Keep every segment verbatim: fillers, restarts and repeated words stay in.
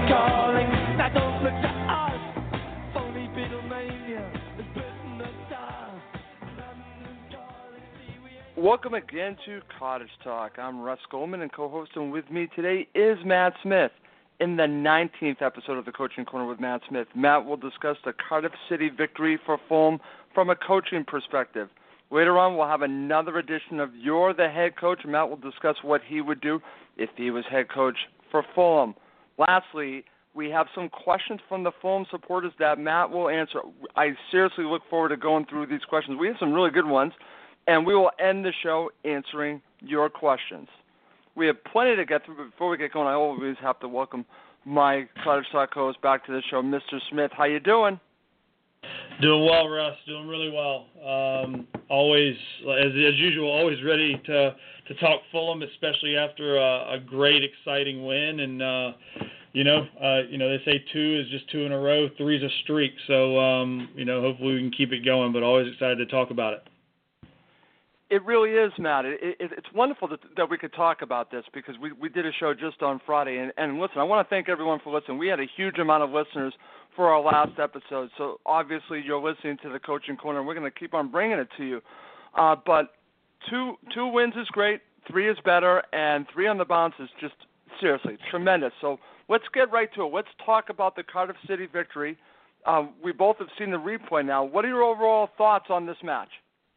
calling. Now don't look to us. Phony Beatlemania is putting the star. London calling. See, we ain't. Welcome again to Cottage Talk. I'm Russ Goldman, and co-hosting with me today is Matt Smith. In the nineteenth episode of the Coaching Corner with Matt Smith, Matt will discuss the Cardiff City victory for Fulham from a coaching perspective. Later on, we'll have another edition of You're the Head Coach. Matt will discuss what he would do if he was head coach for Fulham. Lastly, we have some questions from the Fulham supporters that Matt will answer. I seriously look forward to going through these questions. We have some really good ones, and we will end the show answering your questions. We have plenty to get through, but before we get going, I always have to welcome my Cottage Talk host back to the show, Mister Smith. How you doing? Doing well, Russ. Doing really well. Um, always, as, as usual, always ready to to talk Fulham, especially after a, a great, exciting win. And uh, you know, uh, you know, they say two is just two in a row, three's a streak. So um, you know, hopefully we can keep it going. But always excited to talk about it. It really is, Matt. It, it, it's wonderful that, that we could talk about this because we, we did a show just on Friday. And, and listen, I want to thank everyone for listening. We had a huge amount of listeners for our last episode. So obviously you're listening to the Coaching Corner, and we're going to keep on bringing it to you. Uh, but two two wins is great, three is better, and three on the bounce is just seriously tremendous. So let's get right to it. Let's talk about the Cardiff City victory. Uh, we both have seen the replay now. What are your overall thoughts on this match?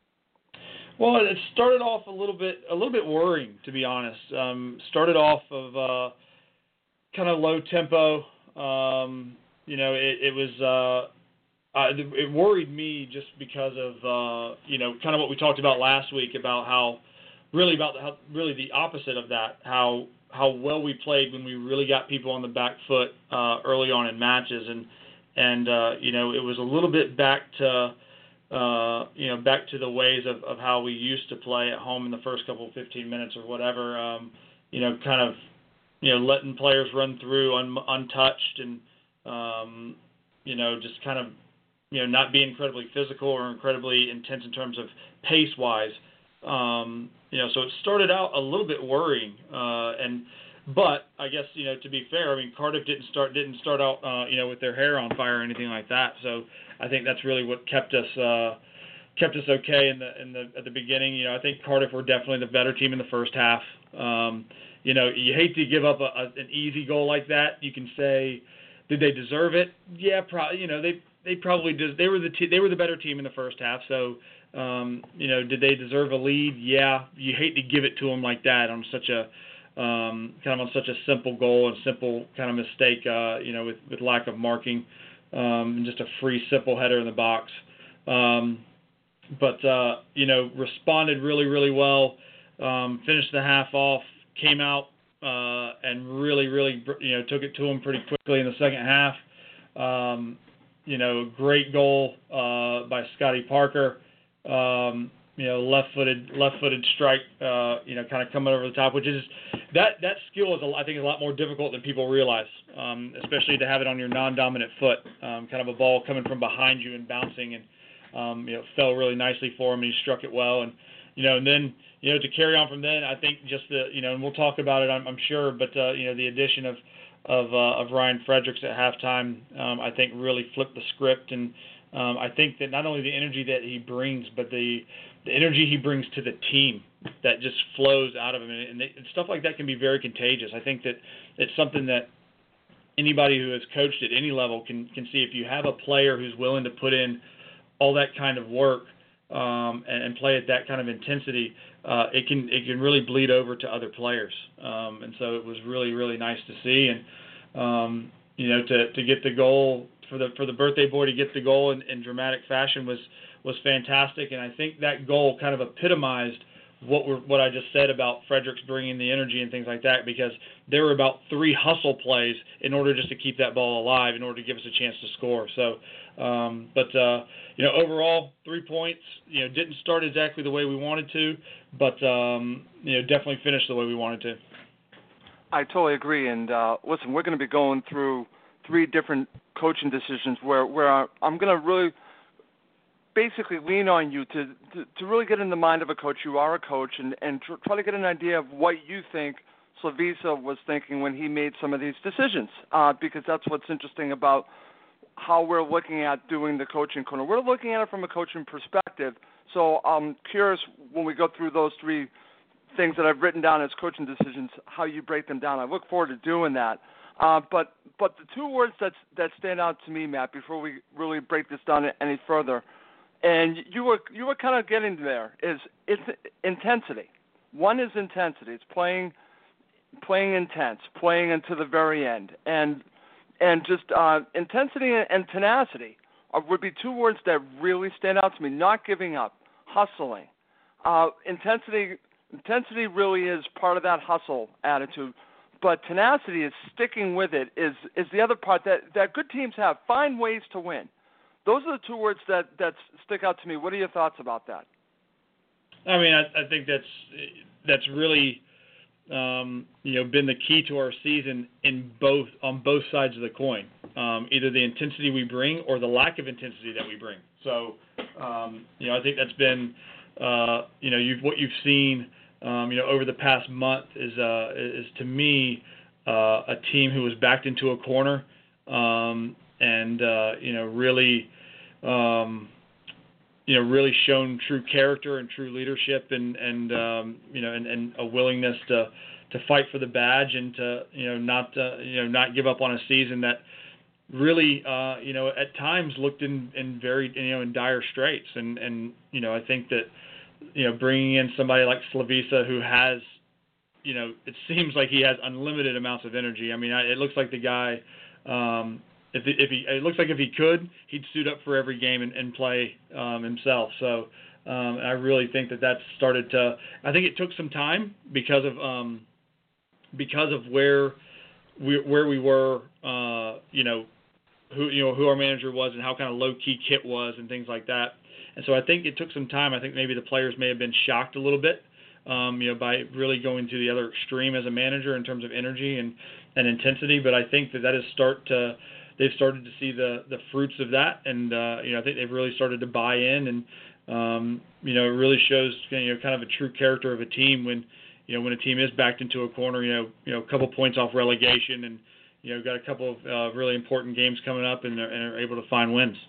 Well, it started off a little bit, a little bit worrying, to be honest. Um, started off of uh, kind of low tempo. Um, you know, it, it was, uh, uh, it worried me just because of, uh, you know, kind of what we talked about last week about how, really about the, how, really the opposite of that, how how well we played when we really got people on the back foot uh, early on in matches, and and uh, you know, it was a little bit back to. Uh, you know, back to the ways of, of how we used to play at home in the first couple of fifteen minutes or whatever, um, you know, kind of, you know, letting players run through un, untouched and, um, you know, just kind of, you know, not being incredibly physical or incredibly intense in terms of pace-wise. Um, you know, so it started out a little bit worrying. Uh, and but I guess, you know, to be fair, I mean, Cardiff didn't start didn't start out, uh, you know, with their hair on fire or anything like that. So I think that's really what kept us uh, kept us okay in the in the at the beginning. You know, I think Cardiff were definitely the better team in the first half. Um, you know, you hate to give up a, a, an easy goal like that. You can say, did they deserve it? Yeah, probably. You know, they they probably did. They were the te- they were the better team in the first half. So, um, you know, did they deserve a lead? Yeah. You hate to give it to them like that on such a um, kind of on such a simple goal and simple kind of mistake. Uh, you know, with with lack of marking. Um, and just a free, simple header in the box. Um, but, uh, you know, responded really, really well, um, finished the half off, came out uh, and really, really, you know, took it to him pretty quickly in the second half. Um, you know, great goal uh, by Scotty Parker. Um, you know, left-footed, left-footed strike, uh, you know, kind of coming over the top, which is that that skill is, a, I think, is a lot more difficult than people realize, um, especially to have it on your non-dominant foot, um, kind of a ball coming from behind you and bouncing, and um, you know, fell really nicely for him. And he struck it well, and you know, and then you know, to carry on from then, I think just the, you know, and we'll talk about it, I'm, I'm sure, but uh, you know, the addition of of uh, of Ryan Fredericks at halftime, um, I think, really flipped the script, and um, I think that not only the energy that he brings, but the the energy he brings to the team that just flows out of him, and, they, and stuff like that can be very contagious. I think that it's something that anybody who has coached at any level can can see. If you have a player who's willing to put in all that kind of work um, and, and play at that kind of intensity, uh, it can it can really bleed over to other players. Um, and so it was really really nice to see, and um, you know, to to get the goal for the for the birthday boy to get the goal in, in dramatic fashion was. was fantastic, and I think that goal kind of epitomized what we're, what I just said about Fredericks bringing the energy and things like that, because there were about three hustle plays in order just to keep that ball alive, in order to give us a chance to score. So, um, but uh, you know, overall, three points. You know, didn't start exactly the way we wanted to, but um, you know, definitely finished the way we wanted to. I totally agree, and uh, listen, we're going to be going through three different coaching decisions where where I'm going to really basically lean on you to, to, to really get in the mind of a coach. You are a coach, and, and try to get an idea of what you think Slavisa was thinking when he made some of these decisions, uh, because that's what's interesting about how we're looking at doing the coaching corner. We're looking at it from a coaching perspective. So I'm curious, when we go through those three things that I've written down as coaching decisions, how you break them down. I look forward to doing that. Uh, but but the two words that that stand out to me, Matt, before we really break this down any further, and you were you were kind of getting there, is it's intensity. One is intensity. It's playing playing intense, playing into the very end, and and just uh, intensity and tenacity are, would be two words that really stand out to me. Not giving up, hustling. Uh, intensity intensity really is part of that hustle attitude. But tenacity is sticking with it is, is the other part that, that good teams have. Find ways to win. Those are the two words that, that stick out to me. What are your thoughts about that? I mean, I, I think that's that's really um, you know been the key to our season in both on both sides of the coin. Um, either the intensity we bring or the lack of intensity that we bring. So um, you know, I think that's been uh, you know you've what you've seen. Um, you know, over the past month is, uh, is to me, uh, a team who was backed into a corner, um, and uh, you know, really, um, you know, really shown true character and true leadership, and and um, you know, and, and a willingness to to fight for the badge and to you know not uh, you know not give up on a season that really uh, you know at times looked in, in very you know in dire straits, and and you know I think that. You know, bringing in somebody like Slavisa who has, you know, it seems like he has unlimited amounts of energy. I mean, I, it looks like the guy, um, if, if he, it looks like if he could, he'd suit up for every game and, and play um, himself. So um, I really think that that's started to. I think it took some time because of um, because of where we where we were, uh, you know, who you know who our manager was and how kind of low key Kit was and things like that. And so I think it took some time. I think maybe the players may have been shocked a little bit, um, you know, by really going to the other extreme as a manager in terms of energy and, and intensity. But I think that that is start to, they've started to see the, the fruits of that. And, uh, you know, I think they've really started to buy in. And, um, you know, it really shows, you know, kind of a true character of a team when, you know, when a team is backed into a corner, you know, you know, a couple points off relegation and, you know, got a couple of uh, really important games coming up and are, and are able to find wins.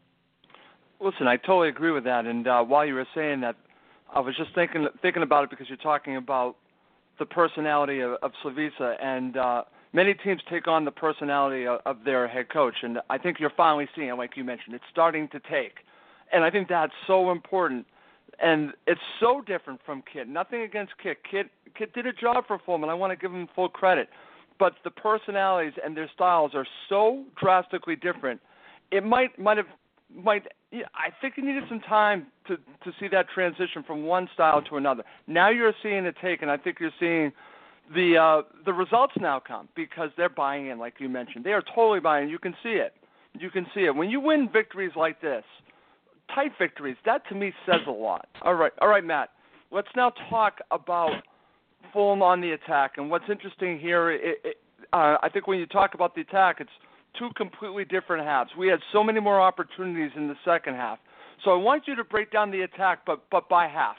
Listen, I totally agree with that. And uh, while you were saying that, I was just thinking thinking about it because you're talking about the personality of, of Slavisa, and uh, many teams take on the personality of, of their head coach. And I think you're finally seeing it, like you mentioned. It's starting to take. And I think that's so important. And it's so different from Kit. Nothing against Kit. Kit, Kit did a job for Fulham, and I want to give him full credit. But the personalities and their styles are so drastically different. It might might have might yeah, I think it needed some time to, to see that transition from one style to another. Now you're seeing it take, and I think you're seeing the uh, the results now come because they're buying in, like you mentioned. They are totally buying in. You can see it. You can see it. When you win victories like this, tight victories, that to me says a lot. All right, all right, Matt. Let's now talk about Fulham on the attack. And what's interesting here, it, it, uh, I think when you talk about the attack, it's two completely different halves. We had so many more opportunities in the second half. So I want you to break down the attack, but but by half.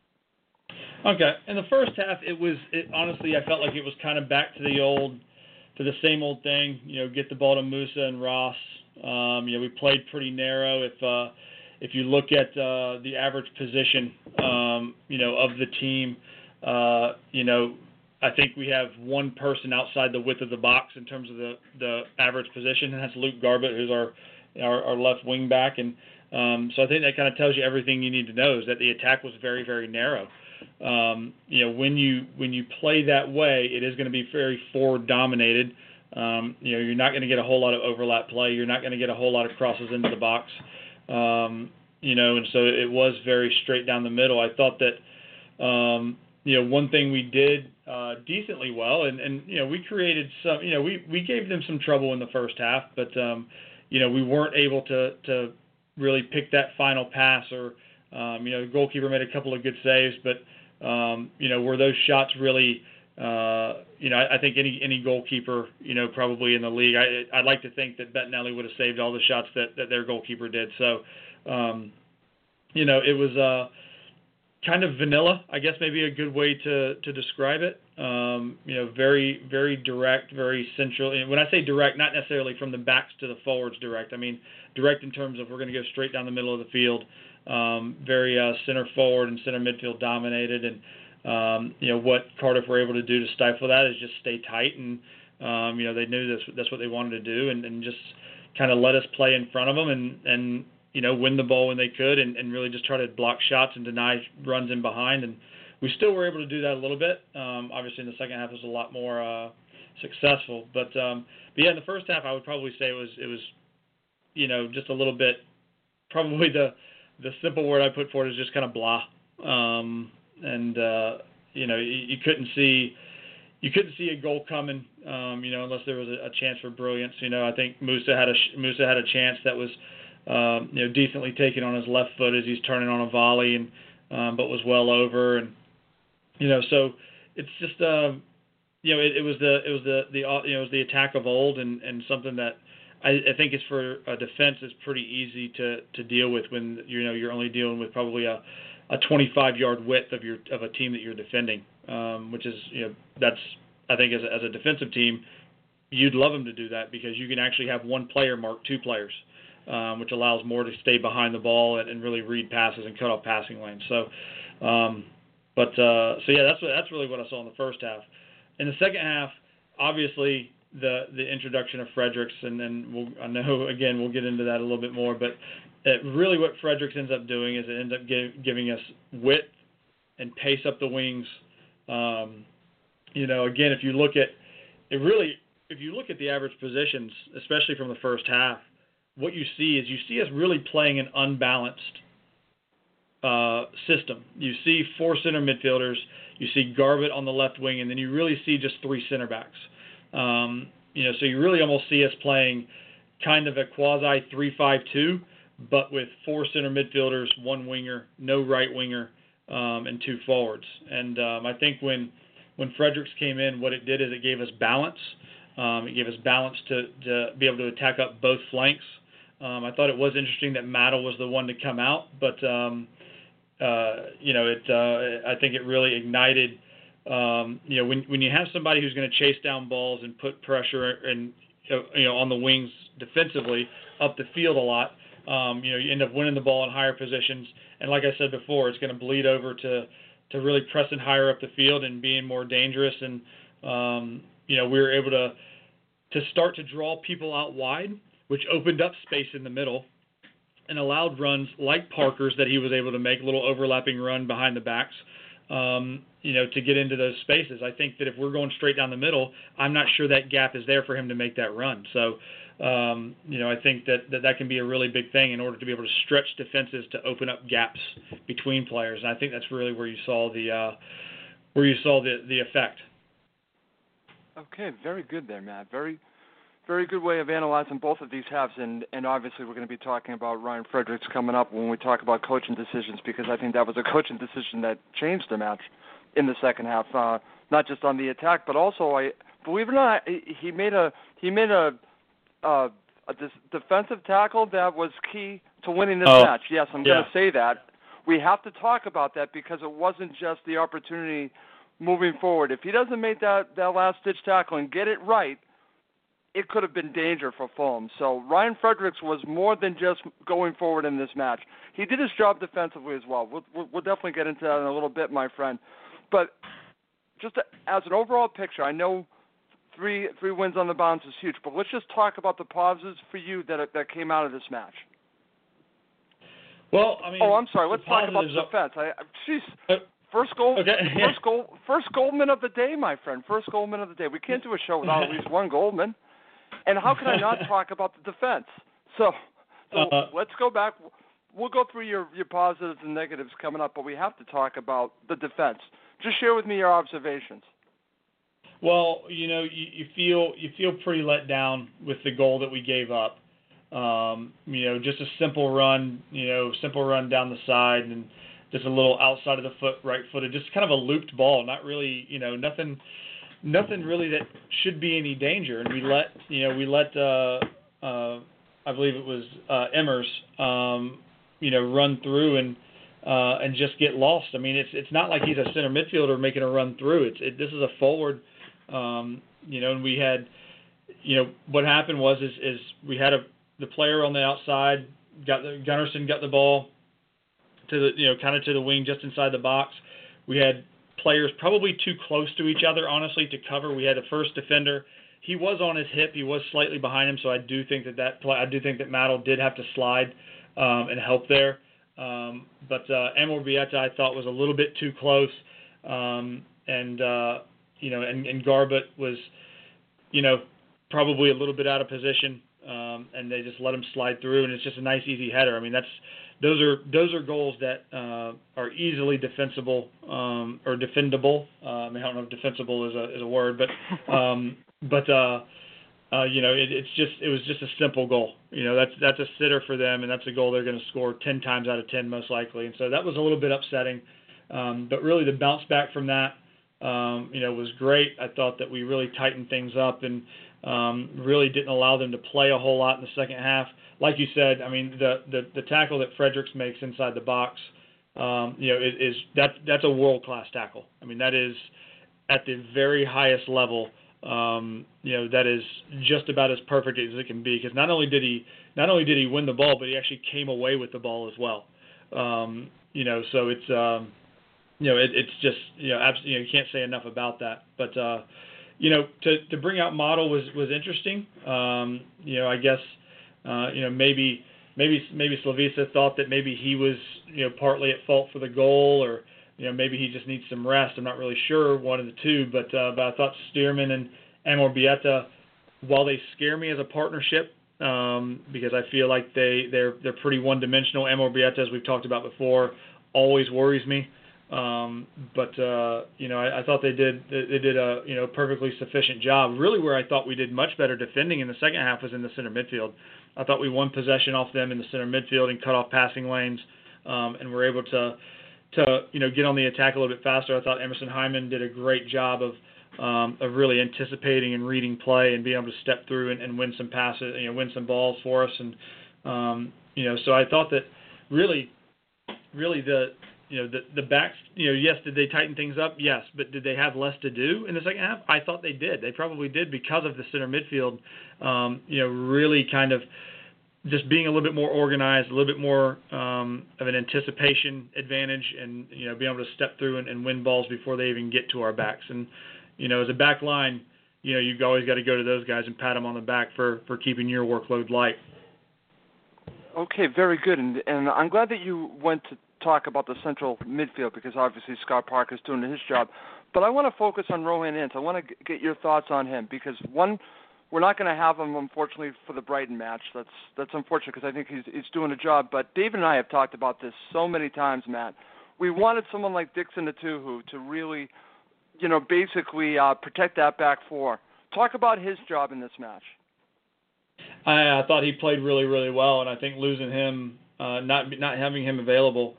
Okay. In the first half, it was it, honestly, I felt like it was kind of back to the old, to the same old thing. You know, get the ball to Musa and Ross. Um, you know, we played pretty narrow. If uh, if you look at uh, the average position, um, you know, of the team, uh, you know. I think we have one person outside the width of the box in terms of the, the average position, and that's Luke Garbett, who's our our, our left wing back. And um, so I think that kind of tells you everything you need to know is that the attack was very, very narrow. Um, you know, when you when you play that way, it is going to be very forward dominated. Um, you know, you're not going to get a whole lot of overlap play. You're not going to get a whole lot of crosses into the box. Um, you know, and so it was very straight down the middle. I thought that, um, you know, one thing we did uh, decently well, and, and, you know, we created some, you know, we, we gave them some trouble in the first half, but, um, you know, we weren't able to, to really pick that final pass or, um, you know, the goalkeeper made a couple of good saves, but, um, you know, were those shots really, uh, you know, I, I think any, any goalkeeper, you know, probably in the league, I, I'd like to think that Bettinelli would have saved all the shots that, that their goalkeeper did. So, um, you know, it was, uh, kind of vanilla, I guess maybe a good way to, to describe it. Um, you know, very, very direct, very central. And when I say direct, not necessarily from the backs to the forwards direct. I mean direct in terms of we're going to go straight down the middle of the field. Um, very uh, center forward and center midfield dominated. And, um, you know, what Cardiff were able to do to stifle that is just stay tight. And, um, you know, they knew this, that's what they wanted to do, and, and just kind of let us play in front of them and, and you know, win the ball when they could, and, and really just try to block shots and deny runs in behind. And we still were able to do that a little bit. Um, obviously, in the second half, it was a lot more uh, successful. But, um, but yeah, in the first half, I would probably say it was it was, you know, just a little bit. Probably the the simple word I put for it is just kind of blah. Um, and uh, you know, you, you couldn't see you couldn't see a goal coming. Um, you know, unless there was a, a chance for brilliance. You know, I think Musa had a Musa had a chance that was. Um, you know, decently taken on his left foot as he's turning on a volley, and um, but was well over, and you know, so it's just um, you know, it, it was the it was the the you know it was the attack of old, and, and something that I, I think is for a defense is pretty easy to, to deal with when you know you're only dealing with probably a, a twenty-five yard width of your of a team that you're defending, um, which is you know that's I think as a, as a defensive team, you'd love them to do that because you can actually have one player mark two players. Um, which allows more to stay behind the ball and, and really read passes and cut off passing lanes. So, um, but uh, so yeah, that's what, that's really what I saw in the first half. In the second half, obviously the the introduction of Fredericks, and then we'll, I know again we'll get into that a little bit more. But it, really, what Fredericks ends up doing is it ends up give, giving us width and pace up the wings. Um, you know, again, if you look at it, really, if you look at the average positions, especially from the first half. What you see is you see us really playing an unbalanced uh, system. You see four center midfielders, you see Garbutt on the left wing, and then you really see just three center backs. Um, you know, so you really almost see us playing kind of a quasi three five two, but with four center midfielders, one winger, no right winger, um, and two forwards. And um, I think when when Fredericks came in, what it did is it gave us balance. Um, it gave us balance to, to be able to attack up both flanks. Um, I thought it was interesting that Mattel was the one to come out, but um, uh, you know, it. Uh, I think it really ignited. Um, you know, when when you have somebody who's going to chase down balls and put pressure and you know on the wings defensively up the field a lot, um, you know, you end up winning the ball in higher positions. And like I said before, it's going to bleed over to to really pressing higher up the field and being more dangerous. And um, you know, we were able to to start to draw people out wide, which opened up space in the middle and allowed runs like Parker's that he was able to make, a little overlapping run behind the backs, um, you know, to get into those spaces. I think that if we're going straight down the middle, I'm not sure that gap is there for him to make that run. So, um, you know, I think that, that that can be a really big thing in order to be able to stretch defenses to open up gaps between players. And I think that's really where you saw the uh, where you saw the, the effect. Okay, very good there, Matt. Very Very good way of analyzing both of these halves, and, and obviously we're going to be talking about Ryan Fredericks coming up when we talk about coaching decisions, because I think that was a coaching decision that changed the match in the second half, uh, not just on the attack, but also, I believe it or not, he made a he made a, uh, a defensive tackle that was key to winning this oh, match. Yes, I'm yeah. going to say that. We have to talk about that because it wasn't just the opportunity moving forward. If he doesn't make that, that last-ditch tackle and get it right, it could have been danger for Fulham. So Ryan Fredericks was more than just going forward in this match. He did his job defensively as well. We'll, we'll, we'll definitely get into that in a little bit, my friend. But just as an overall picture, I know three three wins on the bounce is huge, but let's just talk about the positives for you that that came out of this match. Well, I mean, oh, I'm sorry. Let's talk about the defense. I, jeez. Uh, First goal, okay, yeah. first goal, first goalman of the day, my friend. First goalman of the day. We can't do a show without at least one goalman. And how can I not talk about the defense? So, so uh, let's go back. We'll go through your, your positives and negatives coming up, but we have to talk about the defense. Just share with me your observations. Well, you know, you, you feel you feel pretty let down with the goal that we gave up. Um, you know, just a simple run, you know, simple run down the side and just a little outside of the foot, right-footed, just kind of a looped ball, not really, you know, nothing, nothing really that should be any danger. And we let, you know, we let, uh, uh, I believe it was uh, Emmers, um, you know, run through and uh, and just get lost. I mean, it's it's not like he's a center midfielder making a run through. It's it, this is a forward, um, you know, and we had, you know, what happened was is is we had a the player on the outside got the Gunnarsson got the ball to the you know kind of to the wing just inside the box. We had players probably too close to each other, honestly, to cover. We had a first defender. He was on his hip. He was slightly behind him, so I do think that that play, I do think that Mattel did have to slide um, and help there. Um, but uh, Amorebieta, I thought, was a little bit too close, um, and uh, you know, and, and Garbutt was, you know, probably a little bit out of position, um, and they just let him slide through, and it's just a nice, easy header. I mean, that's those are those are goals that uh, are easily defensible um, or defendable. Uh, I mean, I don't know if defensible is a is a word, but um, but. Uh, Uh, you know, it, it's just it was just a simple goal. You know, that's that's a sitter for them, and that's a goal they're going to score ten times out of ten most likely. And so that was a little bit upsetting. Um, but really, the bounce back from that, um, you know, was great. I thought that we really tightened things up and um, really didn't allow them to play a whole lot in the second half. Like you said, I mean, the the, the tackle that Fredericks makes inside the box, um, you know, is, is that that's a world class tackle. I mean, that is at the very highest level. Um, you know, that is just about as perfect as it can be, because not only did he not only did he win the ball, but he actually came away with the ball as well. Um, you know, so it's um, you know it, it's just you know, abs- you know you can't say enough about that. But uh, you know, to to bring out Model was was interesting. Um, you know, I guess uh, you know maybe maybe maybe Slavisa thought that maybe he was you know partly at fault for the goal, or you know, maybe he just needs some rest. I'm not really sure, one of the two. But uh, but I thought Stearman and Amorebieta, while they scare me as a partnership, um, because I feel like they they're they're pretty one-dimensional. Amorebieta, as we've talked about before, always worries me. Um, but uh, you know, I, I thought they did they did a you know perfectly sufficient job. Really, where I thought we did much better defending in the second half was in the center midfield. I thought we won possession off them in the center midfield and cut off passing lanes, um, and were able to. to you know get on the attack a little bit faster. I thought Emerson Hyman did a great job of um, of really anticipating and reading play and being able to step through and, and win some passes, you know, win some balls for us. And um, you know, so I thought that really, really the you know the the backs, you know, yes, did they tighten things up? Yes, but did they have less to do in the second half? I thought they did. They probably did, because of the center midfield. Um, you know, really kind of. Just being a little bit more organized, a little bit more um, of an anticipation advantage, and you know, being able to step through and, and win balls before they even get to our backs. And you know, as a back line, you know, you've always got to go to those guys and pat them on the back for, for keeping your workload light. Okay, very good. And and I'm glad that you went to talk about the central midfield, because obviously Scott Parker's doing his job. But I want to focus on Rohan Ince. I want to get your thoughts on him, because one. We're not going to have him, unfortunately, for the Brighton match. That's that's unfortunate, because I think he's he's doing a job. But David and I have talked about this so many times, Matt. We wanted someone like Dixon Natuhu to really, you know, basically uh, protect that back four. Talk about his job in this match. I, I thought he played really, really well, and I think losing him, uh, not not having him available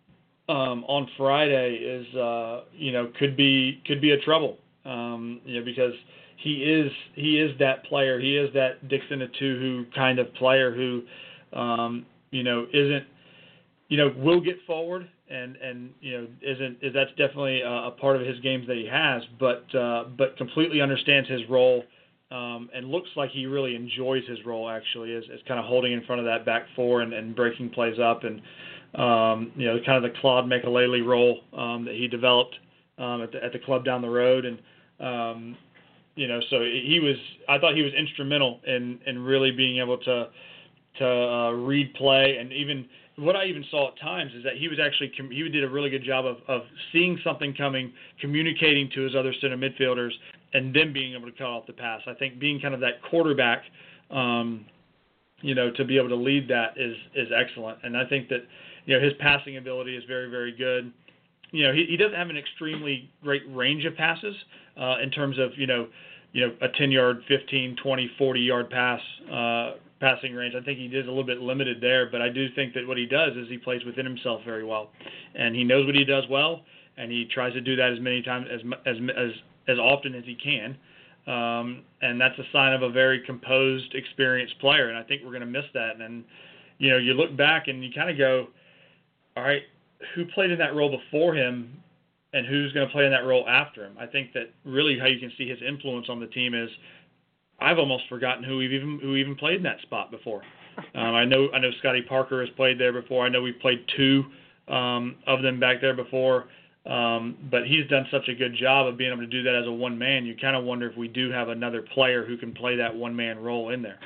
um, on Friday is, uh, you know, could be could be a trouble, um, you know, because. He is he is that player. He is that Dixon Natuhu kind of player who, um, you know, isn't, you know, will get forward and, and you know isn't is that's definitely a, a part of his games that he has, but uh, but completely understands his role, um, and looks like he really enjoys his role actually, as, as kind of holding in front of that back four and, and breaking plays up, and um, you know, kind of the Claude Makelele role um, that he developed um, at the at the club down the road. And um, You know, so he was. I thought he was instrumental in, in really being able to to uh, read play, and even what I even saw at times is that he was actually he did a really good job of, of seeing something coming, communicating to his other center midfielders, and then being able to cut off the pass. I think being kind of that quarterback, um, you know, to be able to lead that is is excellent, and I think that you know his passing ability is very very good. You know, he, he doesn't have an extremely great range of passes uh, in terms of, you know, you know, a ten-yard, fifteen, twenty, forty-yard pass uh, passing range. I think he is a little bit limited there, but I do think that what he does is he plays within himself very well, and he knows what he does well, and he tries to do that as many times as as as as often as he can, um, and that's a sign of a very composed, experienced player. And I think we're going to miss that. And then, you know, you look back and you kind of go, all right. who played in that role before him and who's going to play in that role after him. I think that really how you can see his influence on the team is I've almost forgotten who even who even played in that spot before. Um, I know I know Scotty Parker has played there before. I know we've played two um, of them back there before. Um, but he's done such a good job of being able to do that as a one man. You kind of wonder if we do have another player who can play that one man role in there.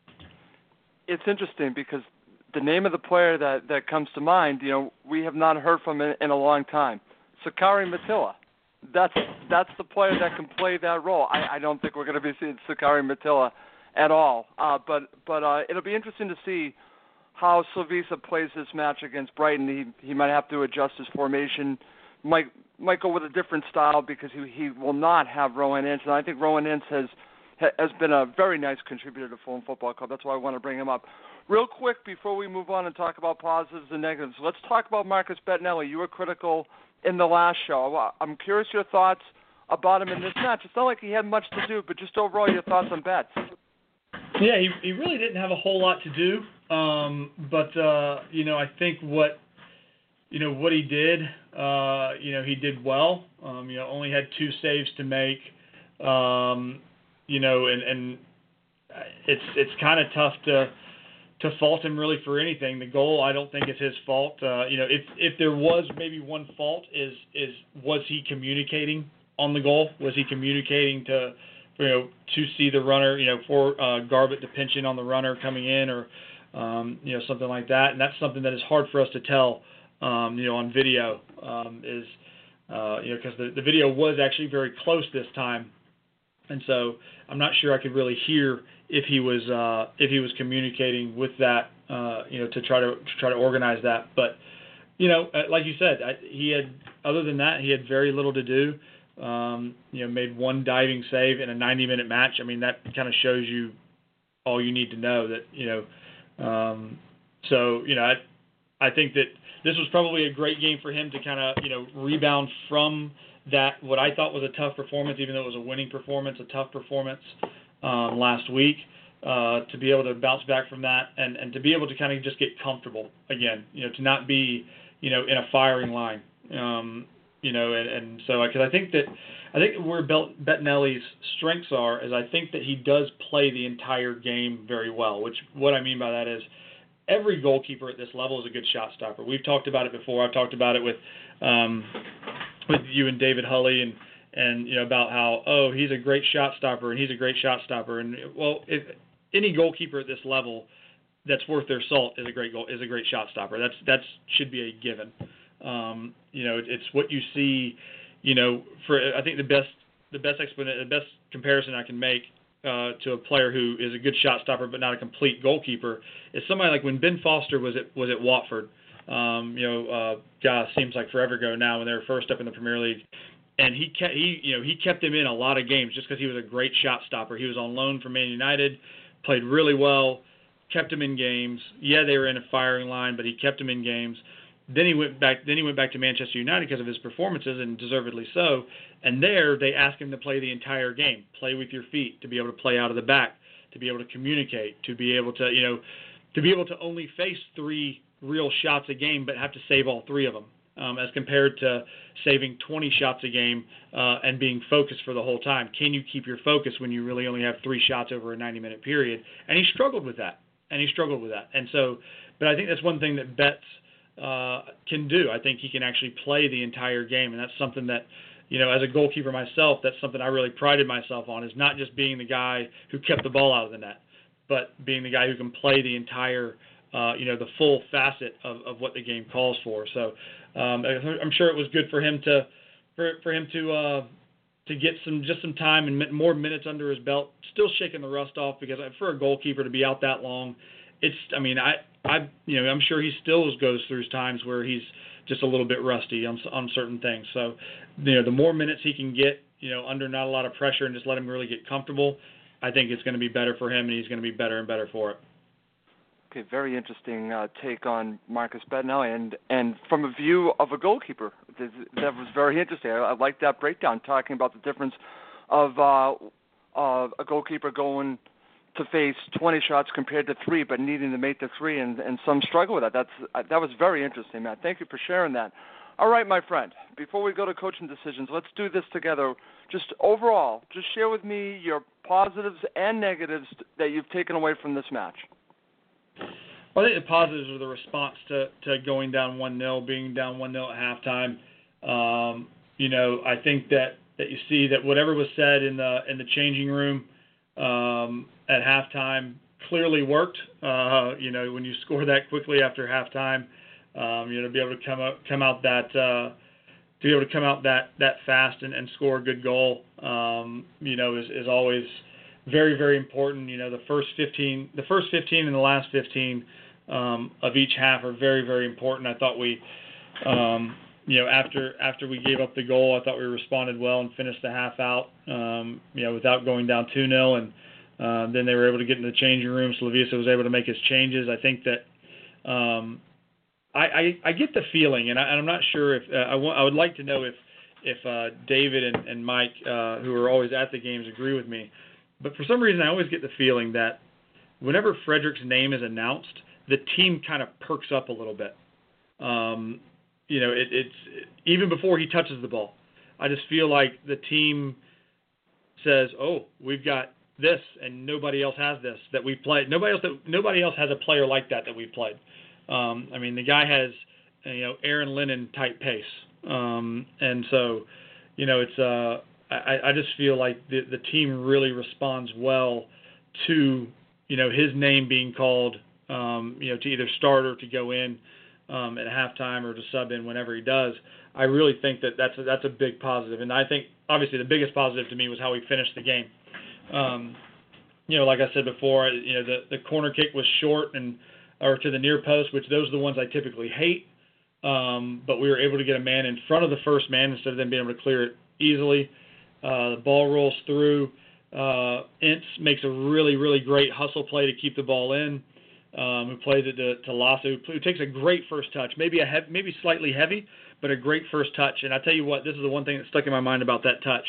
It's interesting because the name of the player that, that comes to mind, you know, we have not heard from in, in a long time. Sakari Matilla. That's that's the player that can play that role. I, I don't think we're going to be seeing Sakari Matilla at all. Uh, but but uh, it'll be interesting to see how Slavisa plays this match against Brighton. He he might have to adjust his formation. Might might go with a different style because he he will not have Rowan Ince. And I think Rowan Ince has has been a very nice contributor to Fulham Football Club. That's why I want to bring him up. Real quick before we move on and talk about positives and negatives, let's talk about Marcus Bettinelli. You were critical in the last show. I'm curious your thoughts about him in this match. It's not like he had much to do, but just overall your thoughts on Betts. Yeah, he he really didn't have a whole lot to do, um, but uh, you know I think what you know what he did, uh, you know he did well. Um, you know only had two saves to make, um, you know, and, and it's it's kind of tough to. to fault him really for anything. The goal, I don't think, is his fault. Uh, you know, if if there was maybe one fault, is is was he communicating on the goal? Was he communicating to, you know, to see the runner, you know, for uh, Garbutt to pinch in on the runner coming in, or um, you know, something like that? And that's something that is hard for us to tell, um, you know, on video. Um, is uh, you know, because the the video was actually very close this time, and so I'm not sure I could really hear if he was uh, if he was communicating with that, uh, you know, to try to, to try to organize that. But you know, like you said, I, he had other than that, he had very little to do. Um, you know, made one diving save in a ninety minute match. I mean, that kind of shows you all you need to know. That you know, um, so you know, I I think that this was probably a great game for him to kind of you know rebound from that what I thought was a tough performance, even though it was a winning performance, a tough performance. Um, last week, uh, to be able to bounce back from that and, and to be able to kind of just get comfortable again, you know, to not be, you know, in a firing line, um, you know, and, and so because I think that I think where Bettinelli's strengths are is I think that he does play the entire game very well, which what I mean by that is every goalkeeper at this level is a good shot stopper. We've talked about it before. I've talked about it with um, with you and David Hulley and And you know about how oh he's a great shot stopper and he's a great shot stopper and well if any goalkeeper at this level that's worth their salt is a great goal is a great shot stopper. That's that's should be a given. Um, you know it, it's what you see. You know for I think the best the best explanation the best comparison I can make uh, to a player who is a good shot stopper but not a complete goalkeeper is somebody like when Ben Foster was at was at Watford. Um, you know uh, gosh seems like forever ago now when they were first up in the Premier League. And he kept, he you know he kept him in a lot of games just because he was a great shot stopper. He was on loan from Man United, played really well, kept him in games. Yeah, they were in a firing line, but he kept him in games. Then he went back. Then he went back to Manchester United because of his performances, and deservedly so. And there, they asked him to play the entire game, play with your feet, to be able to play out of the back, to be able to communicate, to be able to you know, to be able to only face three real shots a game, but have to save all three of them. Um, as compared to saving twenty shots a game uh, and being focused for the whole time. Can you keep your focus when you really only have three shots over a ninety minute period? And he struggled with that. And he struggled with that. And so, but I think that's one thing that Betts uh, can do. I think he can actually play the entire game. And that's something that, you know, as a goalkeeper myself, that's something I really prided myself on, is not just being the guy who kept the ball out of the net, but being the guy who can play the entire Uh, you know, the full facet of, of what the game calls for. So um, I'm sure it was good for him to for for him to uh, to get some just some time and more minutes under his belt. Still shaking the rust off because for a goalkeeper to be out that long, it's I mean I I you know I'm sure he still goes through times where he's just a little bit rusty on on certain things. So you know the more minutes he can get, you know, under not a lot of pressure and just let him really get comfortable, I think it's going to be better for him and he's going to be better and better for it. Okay, very interesting uh, take on Marcus Bettinelli, and and from a view of a goalkeeper, that was very interesting. I, I like that breakdown, talking about the difference of uh, uh, a goalkeeper going to face twenty shots compared to three, but needing to make the three, and, and some struggle with that. That's that was very interesting, Matt. Thank you for sharing that. All right, my friend, before we go to coaching decisions, let's do this together. Just overall, just share with me your positives and negatives that you've taken away from this match. Well, I think the positives are the response to, to going down one nil, being down one nil at halftime. Um, you know, I think that, that you see that whatever was said in the in the changing room um, at halftime clearly worked. Uh, you know, when you score that quickly after halftime, um, you know, to be able to come out come out that uh, to be able to come out that that fast and, and score a good goal, um, you know, is, is always very, very important. You know, the first fifteen, the first fifteen and the last fifteen um, of each half are very, very important. I thought we, um, you know, after after we gave up the goal, I thought we responded well and finished the half out, um, you know, without going down two nil. And uh, then they were able to get in the changing room. Slavisa was able to make his changes. I think that um, I, I, I get the feeling, and, I, and I'm not sure if uh, I, w- I would like to know if if uh, David and, and Mike, uh, who are always at the games, agree with me. But for some reason, I always get the feeling that whenever Frederick's name is announced, the team kind of perks up a little bit. Um, you know, it, it's even before he touches the ball. I just feel like the team says, "Oh, we've got this, and nobody else has this that we've played. Nobody else that nobody else has a player like that that we've played." Um, I mean, the guy has, you know, Aaron Lennon type pace, um, and so, you know, it's. Uh, I, I just feel like the the team really responds well to, you know, his name being called, um, you know, to either start or to go in um, at halftime or to sub in whenever he does. I really think that that's a, that's a big positive, and I think obviously the biggest positive to me was how he finished the game. Um, you know, like I said before, you know, the the corner kick was short and or to the near post, which those are the ones I typically hate. Um, but we were able to get a man in front of the first man instead of them being able to clear it easily. Uh, the ball rolls through. Uh, Ince makes a really, really great hustle play to keep the ball in. Um, who plays it to, to Lasso, who takes a great first touch, maybe a hev- maybe slightly heavy, but a great first touch. And I tell you what, this is the one thing that stuck in my mind about that touch.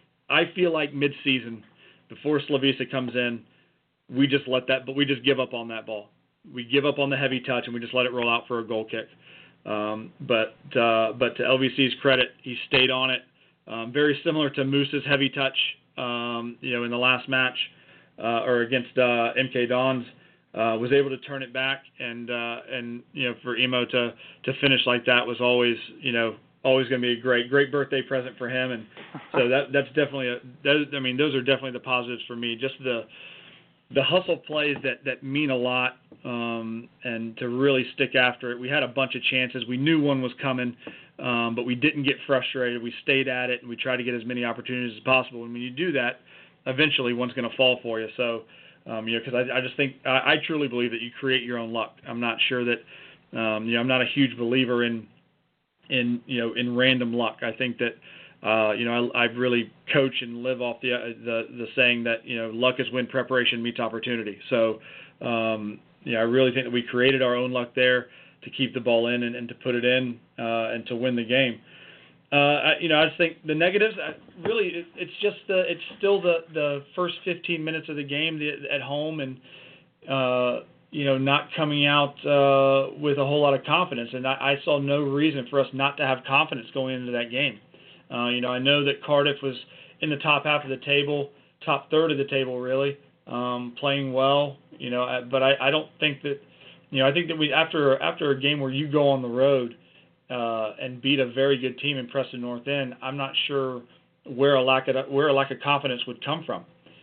I feel like mid-season, before Slavisa comes in, we just let that, but we just give up on that ball. We give up on the heavy touch and we just let it roll out for a goal kick. Um, but uh, but to L V C's credit, he stayed on it. Um, very similar to Moose's heavy touch, um, you know, in the last match uh, or against uh, M K Dons, uh, was able to turn it back, and uh, and you know, for Emo to to finish like that was always, you know, always going to be a great great birthday present for him, and so that that's definitely a that, I mean those are definitely the positives for me. Just the the hustle plays that that mean a lot, um, and to really stick after it. We had a bunch of chances. We knew one was coming. Um, but we didn't get frustrated. We stayed at it, and we tried to get as many opportunities as possible. And when you do that, eventually one's going to fall for you. So, um, you know, because I, I just think I, I truly believe that you create your own luck. I'm not sure that, um, you know, I'm not a huge believer in, in you know, in random luck. I think that, uh, you know, I, I really coach and live off the, uh, the the saying that, you know, luck is when preparation meets opportunity. So, um, yeah, I really think that we created our own luck there to keep the ball in and, and to put it in uh, and to win the game. Uh, I, you know, I just think the negatives, I, really, it, it's just the, it's still the, the first fifteen minutes of the game the, at home, and uh, you know, not coming out uh, with a whole lot of confidence. And I, I saw no reason for us not to have confidence going into that game. Uh, you know, I know that Cardiff was in the top half of the table, top third of the table, really, um, playing well. You know, but I, I don't think that. You know, I think that we after after a game where you go on the road uh, and beat a very good team in Preston North End, I'm not sure where a lack of where a lack of confidence would come from.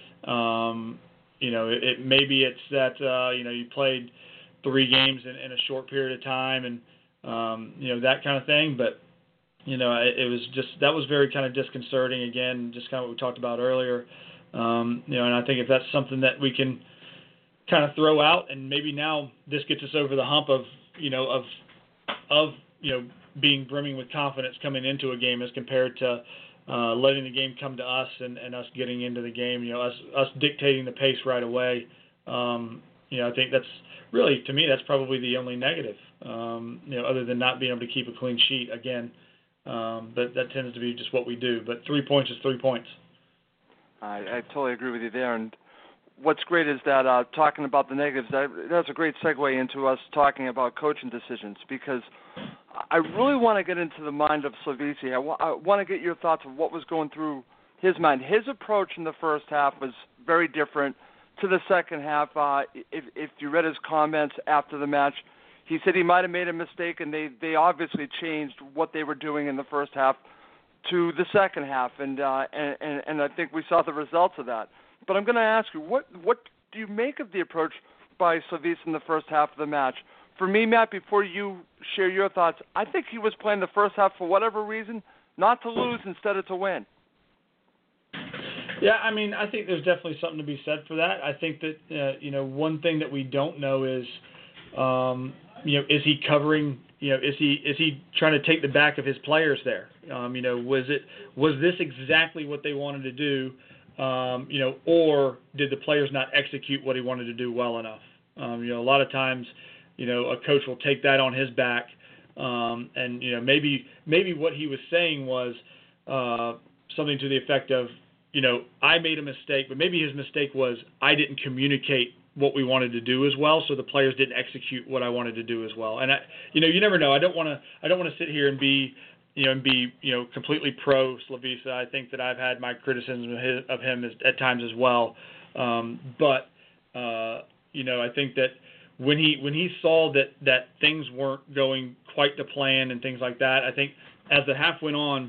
Um, you know, it, it maybe it's that uh, you know you played three games in, in a short period of time, and um, you know that kind of thing. But you know, it, it was just that was very kind of disconcerting. Again, just kind of what we talked about earlier. Um, you know, and I think if that's something that we can kind of throw out, and maybe now this gets us over the hump of, you know, of, of, you know, being brimming with confidence coming into a game as compared to uh, letting the game come to us and, and us getting into the game, you know, us, us dictating the pace right away. Um, you know, I think that's really, to me, that's probably the only negative, um, you know, other than not being able to keep a clean sheet again. Um, but that tends to be just what we do. But three points is three points. I, I totally agree with you there. And what's great is that uh, talking about the negatives, that, that's a great segue into us talking about coaching decisions, because I really want to get into the mind of Slavisa. I, w- I want to get your thoughts of what was going through his mind. His approach in the first half was very different to the second half. Uh, if, if you read his comments after the match, he said he might have made a mistake, and they, they obviously changed what they were doing in the first half to the second half, and uh, and, and, and I think we saw the results of that. But I'm going to ask you, what what do you make of the approach by Slavisa in the first half of the match? For me, Matt, before you share your thoughts, I think he was playing the first half for whatever reason, not to lose instead of to win. Yeah, I mean, I think there's definitely something to be said for that. I think that, uh, you know, one thing that we don't know is, um, you know, is he covering, you know, is he is he trying to take the back of his players there? Um, you know, was it was this exactly what they wanted to do, um, you know, or did the players not execute what he wanted to do well enough? Um, you know, a lot of times, you know, a coach will take that on his back, um, and you know, maybe maybe what he was saying was uh, something to the effect of, you know, I made a mistake, but maybe his mistake was I didn't communicate what we wanted to do as well, so the players didn't execute what I wanted to do as well. And I, you know, you never know. I don't want to. I don't want to sit here and be, you know, and be, you know, completely pro Slavisa. I think that I've had my criticism of, his, of him as, at times as well. Um, but uh, you know, I think that when he when he saw that that things weren't going quite to plan and things like that, I think as the half went on,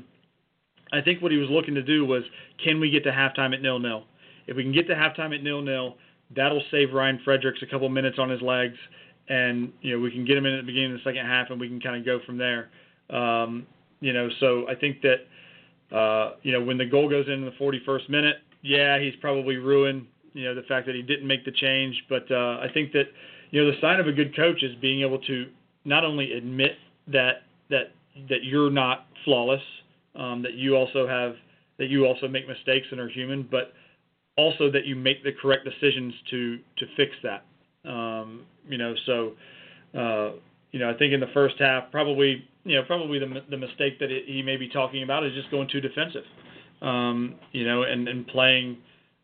I think what he was looking to do was, can we get to halftime at nil-nil? If we can get to halftime at nil-nil, that'll save Ryan Fredericks a couple minutes on his legs, and you know we can get him in at the beginning of the second half, and we can kind of go from there. Um, you know, so I think that uh, you know when the goal goes in in the forty-first minute, yeah, he's probably ruined. You know, the fact that he didn't make the change, but uh, I think that you know the sign of a good coach is being able to not only admit that that that you're not flawless, um, that you also have that you also make mistakes and are human, but also that you make the correct decisions to to fix that. Um, you know, so uh, you know, I think in the first half, probably you know, probably the the mistake that it, he may be talking about is just going too defensive. Um, you know, and and playing,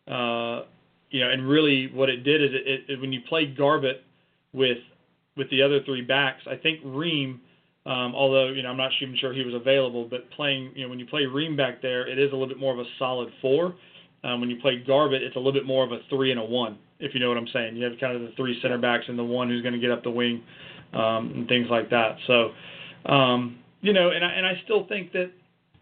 uh, you know, and really what it did is it, it when you play Garbutt with with the other three backs, I think Ream. Um, although, you know, I'm not even sure he was available, but playing, you know, when you play Ream back there, it is a little bit more of a solid four. Um, when you play Garbutt, it's a little bit more of a three and a one, if you know what I'm saying. You have kind of the three center backs and the one who's going to get up the wing, um, and things like that. So, um, you know, and I, and I still think that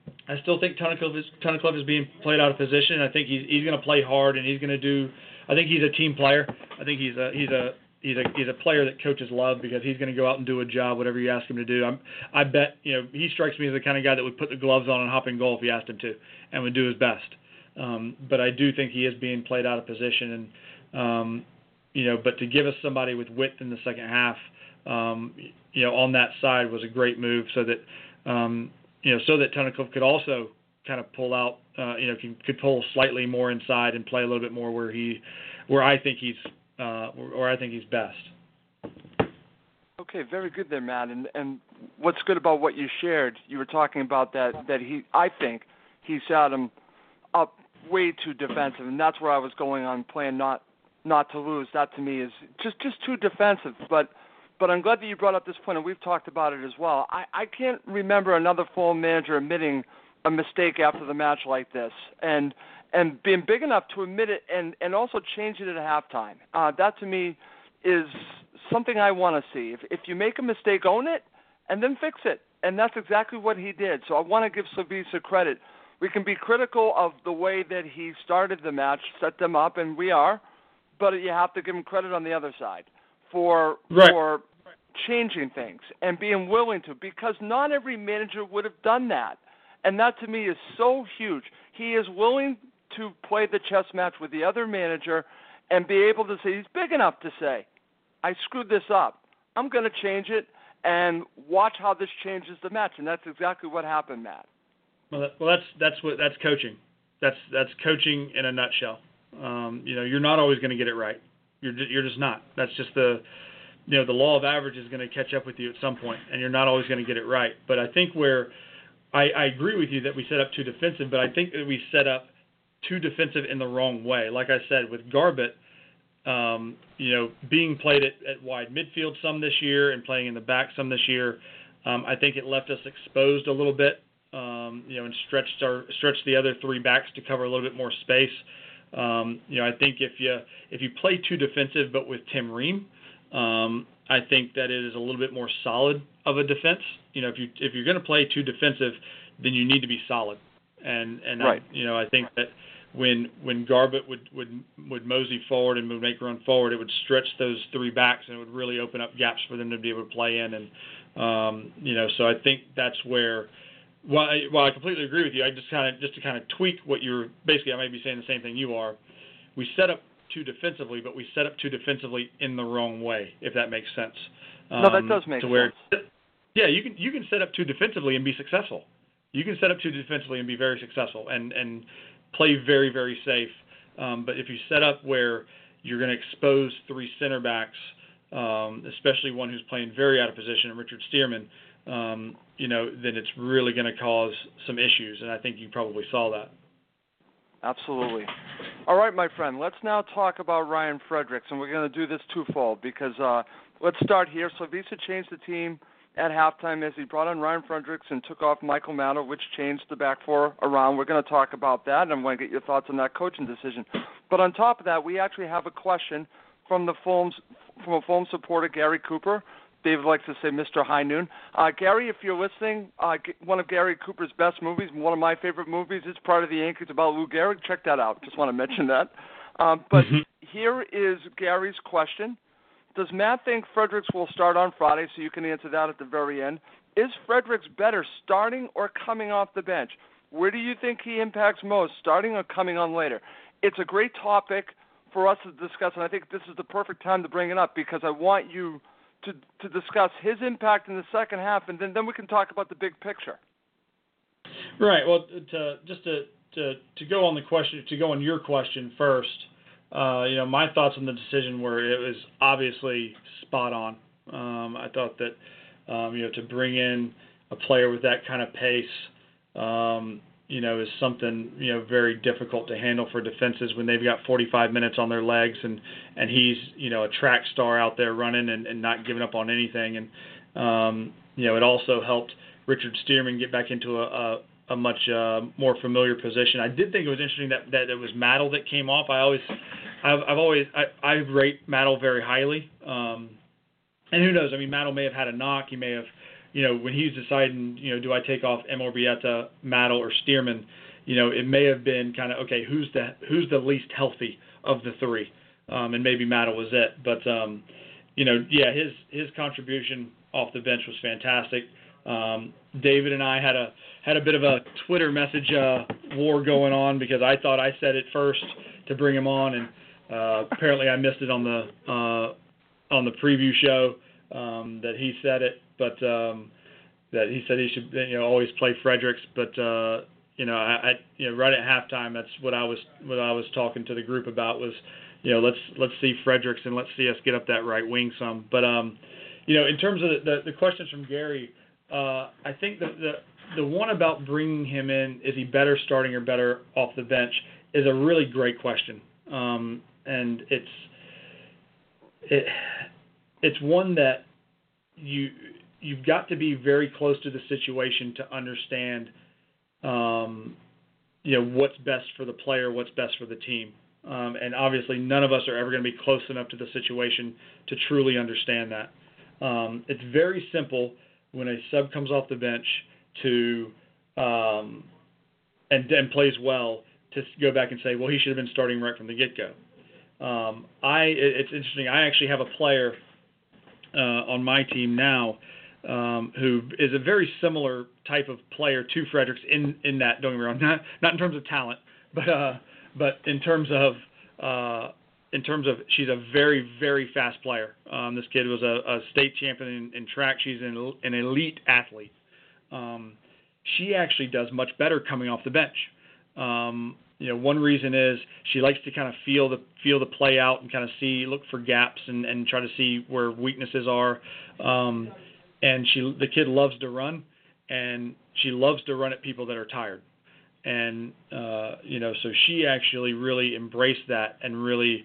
I still think Tunnicliffe is Tunnicliffe is being played out of position. I think he's he's going to play hard, and he's going to do. I think he's a team player. I think he's a he's a He's a he's a player that coaches love, because he's going to go out and do a job, whatever you ask him to do. I'm, I bet, you know, he strikes me as the kind of guy that would put the gloves on and hop in goal if you asked him to, and would do his best. Um, but I do think he is being played out of position, and um, you know, but to give us somebody with width in the second half, um, you know, on that side was a great move, so that um, you know, so that Tunnicliffe could also kind of pull out, uh, you know, can, could pull slightly more inside and play a little bit more where he, where I think he's. Uh, or, or I think he's best. Okay, very good there, Matt. And and what's good about what you shared, you were talking about that, that he, I think, he set him up way too defensive, and that's where I was going on playing not not to lose. That to me is just, just too defensive. But but I'm glad that you brought up this point, and we've talked about it as well. I, I can't remember another Fulham manager admitting a mistake after the match like this, and and being big enough to admit it and, and also change it at halftime. Uh, that to me is something I want to see. If if you make a mistake, own it and then fix it. And that's exactly what he did. So I want to give Slavisa credit. We can be critical of the way that he started the match, set them up, and we are, but you have to give him credit on the other side for right. for changing things and being willing to, because not every manager would have done that. And that to me is so huge. He is willing to play the chess match with the other manager and be able to say, he's big enough to say, I screwed this up. I'm going to change it and watch how this changes the match. And that's exactly what happened, Matt. Well, that, well, that's that's what that's coaching. That's that's coaching in a nutshell. Um, you know, you're not always going to get it right. You're you're just not. That's just the, you know, the law of average is going to catch up with you at some point, and you're not always going to get it right. But I think where I, I agree with you that we set up too defensive, but I think that we set up too defensive in the wrong way. Like I said, with Garbutt, um, you know, being played at, at wide midfield some this year and playing in the back some this year, um, I think it left us exposed a little bit, um, you know, and stretched our stretched the other three backs to cover a little bit more space. Um, you know, I think if you if you play too defensive, but with Tim Ream, um, I think that it is a little bit more solid of a defense. You know, if you if you're going to play too defensive, then you need to be solid. And and right. I, you know, I think that when when Garbutt would, would would mosey forward and would make a run forward, it would stretch those three backs and it would really open up gaps for them to be able to play in. And um, you know, so I think that's where. While I, while I completely agree with you, I just kind of just to kind of tweak what you're basically. I may be saying the same thing you are. We set up too defensively, but we set up too defensively in the wrong way, if that makes sense. Um, no, that does make to where, sense. Yeah, you can you can set up too defensively and be successful. You can set up too defensively and be very successful and, and play very, very safe. Um, but if you set up where you're going to expose three center backs, um, especially one who's playing very out of position, Richard Stearman, um, you know, then it's really going to cause some issues, and I think you probably saw that. Absolutely. All right, my friend, let's now talk about Ryan Fredericks, and we're going to do this twofold because uh, let's start here. So Visa changed the team at halftime as he brought on Ryan Fredericks and took off Michael Matto, which changed the back four around. We're going to talk about that, and I'm going to get your thoughts on that coaching decision. But on top of that, we actually have a question from the Fulham's, from a Fulham supporter, Gary Cooper. David likes to say Mister High Noon. Uh, Gary, if you're listening, uh, one of Gary Cooper's best movies, one of my favorite movies, is Part of the Yankees about Lou Gehrig. Check that out. Just want to mention that. Um, but mm-hmm. Here is Gary's question. Does Matt think Fredericks will start on Friday, so you can answer that at the very end? Is Fredericks better starting or coming off the bench? Where do you think he impacts most, starting or coming on later? It's a great topic for us to discuss, and I think this is the perfect time to bring it up because I want you To, to discuss his impact in the second half, and then, then we can talk about the big picture. Right. Well, to, just to, to to go on the question, to go on your question first, uh, you know, my thoughts on the decision were it was obviously spot on. Um, I thought that, um, you know, to bring in a player with that kind of pace, um, you know, is something, you know, very difficult to handle for defenses when they've got forty-five minutes on their legs and, and he's, you know, a track star out there running and, and not giving up on anything. And, um, you know, it also helped Richard Stearman get back into a, a, a much uh, more familiar position. I did think it was interesting that, that it was Mattel that came off. I always, I've, I've always, I, I rate Mattel very highly. Um, and who knows? I mean, Mattel may have had a knock. He may have, you know, when he's deciding, you know, do I take off Amorbieta, Mattel, or Stearman, you know, it may have been kind of, okay, who's the who's the least healthy of the three, um, and maybe Mattel was it. But, um, you know, yeah, his his contribution off the bench was fantastic. Um, David and I had a had a bit of a Twitter message uh, war going on because I thought I said it first to bring him on, and uh, apparently I missed it on the uh, on the preview show um, that he said it. But um, that he said he should, you know, always play Fredericks. But uh, you know, I, I, you know, right at halftime, that's what I was, what I was talking to the group about was, you know, let's let's see Fredericks and let's see us get up that right wing some. But um, you know, in terms of the the, the questions from Gary, uh, I think the, the the one about bringing him in, is he better starting or better off the bench, is a really great question. Um, and it's it it's one that you. You've got to be very close to the situation to understand, um, you know, what's best for the player, what's best for the team. Um, and obviously none of us are ever going to be close enough to the situation to truly understand that. Um, it's very simple when a sub comes off the bench to um, and, and plays well to go back and say, well, he should have been starting right from the get-go. Um, I it's interesting. I actually have a player uh, on my team now Um, who is a very similar type of player to Fredericks in, in that, don't get me wrong, not not in terms of talent, but uh, but in terms of uh, in terms of she's a very very fast player. Um, this kid was a, a state champion in, in track. She's an, an elite athlete. Um, she actually does much better coming off the bench. Um, you know, one reason is she likes to kind of feel the feel the play out and kind of see look for gaps and, and try to see where weaknesses are. Um, And she, the kid loves to run, and she loves to run at people that are tired. And, uh, you know, so she actually really embraced that and really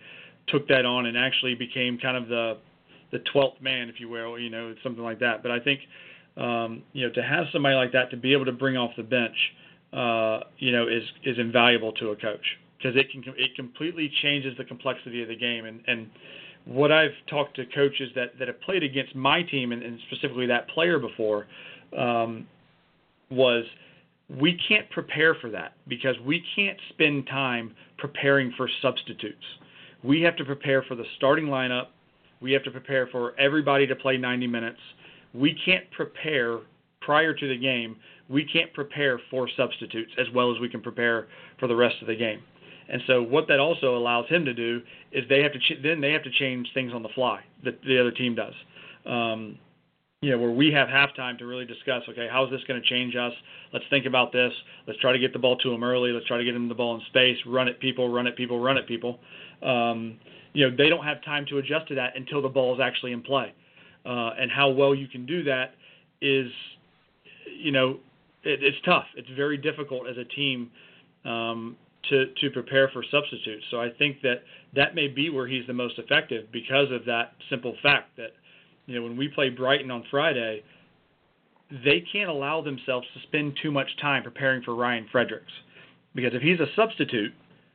took that on and actually became kind of the the twelfth man, if you will, you know, something like that. But I think, um, you know, to have somebody like that to be able to bring off the bench, uh, you know, is is invaluable to a coach, because it can it completely changes the complexity of the game. And, and what I've talked to coaches that, that have played against my team and, and specifically that player before um, was we can't prepare for that, because we can't spend time preparing for substitutes. We have to prepare for the starting lineup. We have to prepare for everybody to play ninety minutes. We can't prepare prior to the game. We can't prepare for substitutes as well as we can prepare for the rest of the game. And so what that also allows him to do is they have to ch- then they have to change things on the fly that the other team does. Um, you know, where we have halftime to really discuss, okay, how is this going to change us? Let's think about this. Let's try to get the ball to them early. Let's try to get them the ball in space, run at people, run at people, run at people. Um, you know, they don't have time to adjust to that until the ball is actually in play. Uh, and how well you can do that is, you know, it, it's tough. It's very difficult as a team um, to, to prepare for substitutes. So I think that that may be where he's the most effective, because of that simple fact that, you know, when we play Brighton on Friday, they can't allow themselves to spend too much time preparing for Ryan Fredericks. Because if he's a substitute,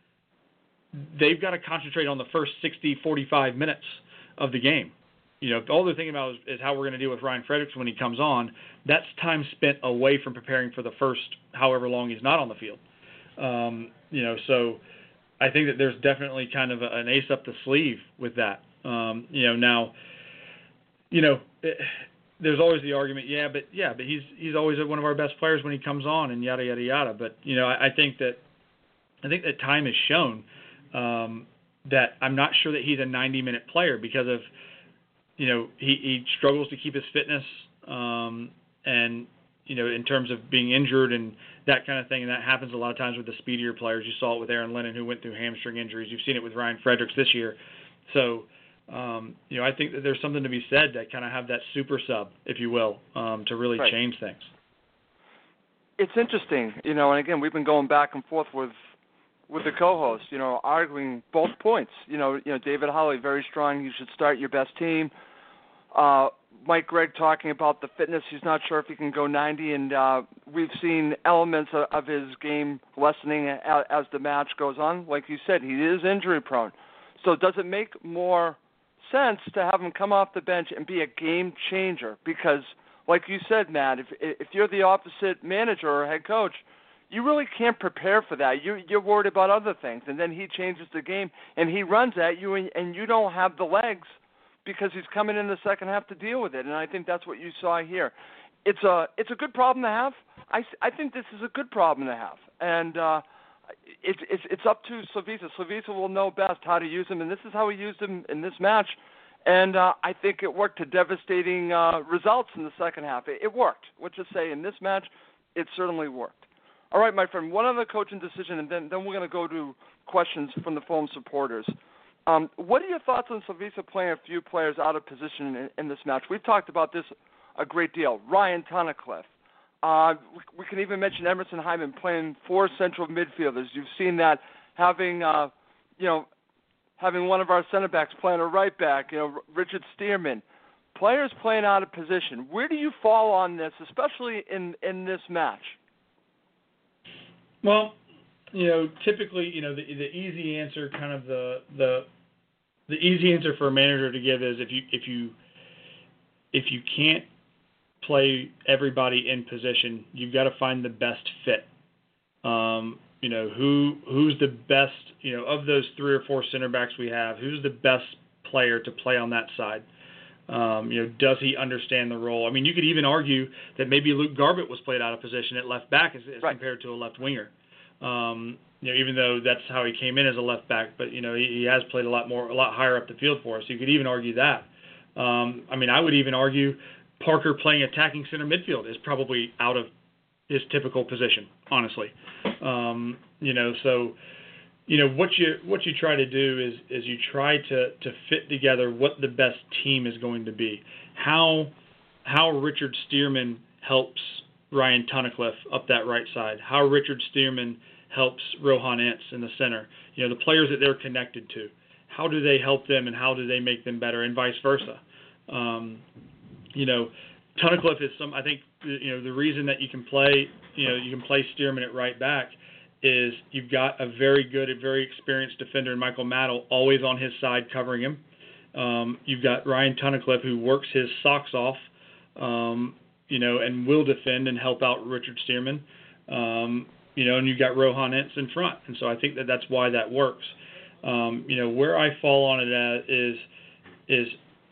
they've got to concentrate on the first sixty, forty-five minutes of the game. You know, if all they're thinking about is, is how we're going to deal with Ryan Fredericks when he comes on, that's time spent away from preparing for the first however long he's not on the field. Um, you know, so I think that there's definitely kind of a, an ace up the sleeve with that. Um, you know, now, you know, it, there's always the argument, yeah, but yeah, but he's he's always one of our best players when he comes on, and yada yada yada. But you know, I, I think that I think that time has shown um, that I'm not sure that he's a ninety minute player, because of, you know, he, he struggles to keep his fitness, um, and you know, in terms of being injured and that kind of thing, and that happens a lot of times with the speedier players. You saw it with Aaron Lennon, who went through hamstring injuries. You've seen it with Ryan Fredericks this year. So. Um, you know, I think that there's something to be said that kind of have that super sub, if you will, um, to really right. change things. It's interesting, you know, and again, we've been going back and forth with with the co-host, you know, arguing both points. You know, you know, David Holly, very strong. You should start your best team. Uh, Mike Gregg talking about the fitness. He's not sure if he can go ninety, and uh, we've seen elements of, of his game lessening as, as the match goes on. Like you said, he is injury prone. So does it make more sense to have him come off the bench and be a game changer? Because, like you said, Matt, if if you're the opposite manager or head coach, you really can't prepare for that. You you're worried about other things, and then he changes the game and he runs at you, and, and you don't have the legs because he's coming in the second half to deal with it. And I think that's what you saw here. It's a it's a good problem to have. I, I think this is a good problem to have, and uh, It's it's it's up to Slavisa. Slavisa will know best how to use him, and this is how he used him in this match. And uh, I think it worked to devastating uh, results in the second half. It, it worked. Let's just say in this match, it certainly worked. All right, my friend, one other coaching decision, and then, then we're going to go to questions from the phone supporters. Um, what are your thoughts on Slavisa playing a few players out of position in, in this match? We've talked about this a great deal. Ryan Tunnicliffe. Uh, we, we can even mention Emerson Hyman playing four central midfielders. You've seen that having, uh, you know, having one of our center backs playing a right back, you know, Richard Stearman. Players playing out of position. Where do you fall on this, especially in, in this match? Well, you know, typically, you know, the the easy answer, kind of the the the easy answer for a manager to give is if you if you if you can't play everybody in position, you've got to find the best fit. Um, you know, who who's the best, you know, of those three or four center backs we have, who's the best player to play on that side? Um, you know, does he understand the role? I mean, you could even argue that maybe Luke Garbett was played out of position at left back as, as right. compared to a left winger. Um, you know, even though that's how he came in as a left back, but you know, he, he has played a lot more, a lot higher up the field for us. You could even argue that. Um, I mean, I would even argue Parker playing attacking center midfield is probably out of his typical position, honestly. Um, you know, so, you know, what you what you try to do is is you try to, to fit together what the best team is going to be. How how Richard Stearman helps Ryan Tunnicliffe up that right side. How Richard Stearman helps Rohan Ince in the center. You know, the players that they're connected to. how do they help them and how do they make them better, and vice versa. Um, you know, Tunnicliffe is some. I think you know the reason that you can play, you know, you can play Stearman at right back is you've got a very good, a very experienced defender in Michael Mattel always on his side covering him. Um, you've got Ryan Tunnicliffe who works his socks off, um, you know, and will defend and help out Richard Stearman. Um, you know, and you've got Rohan Entz in front, and so I think that that's why that works. Um, you know, where I fall on it at is is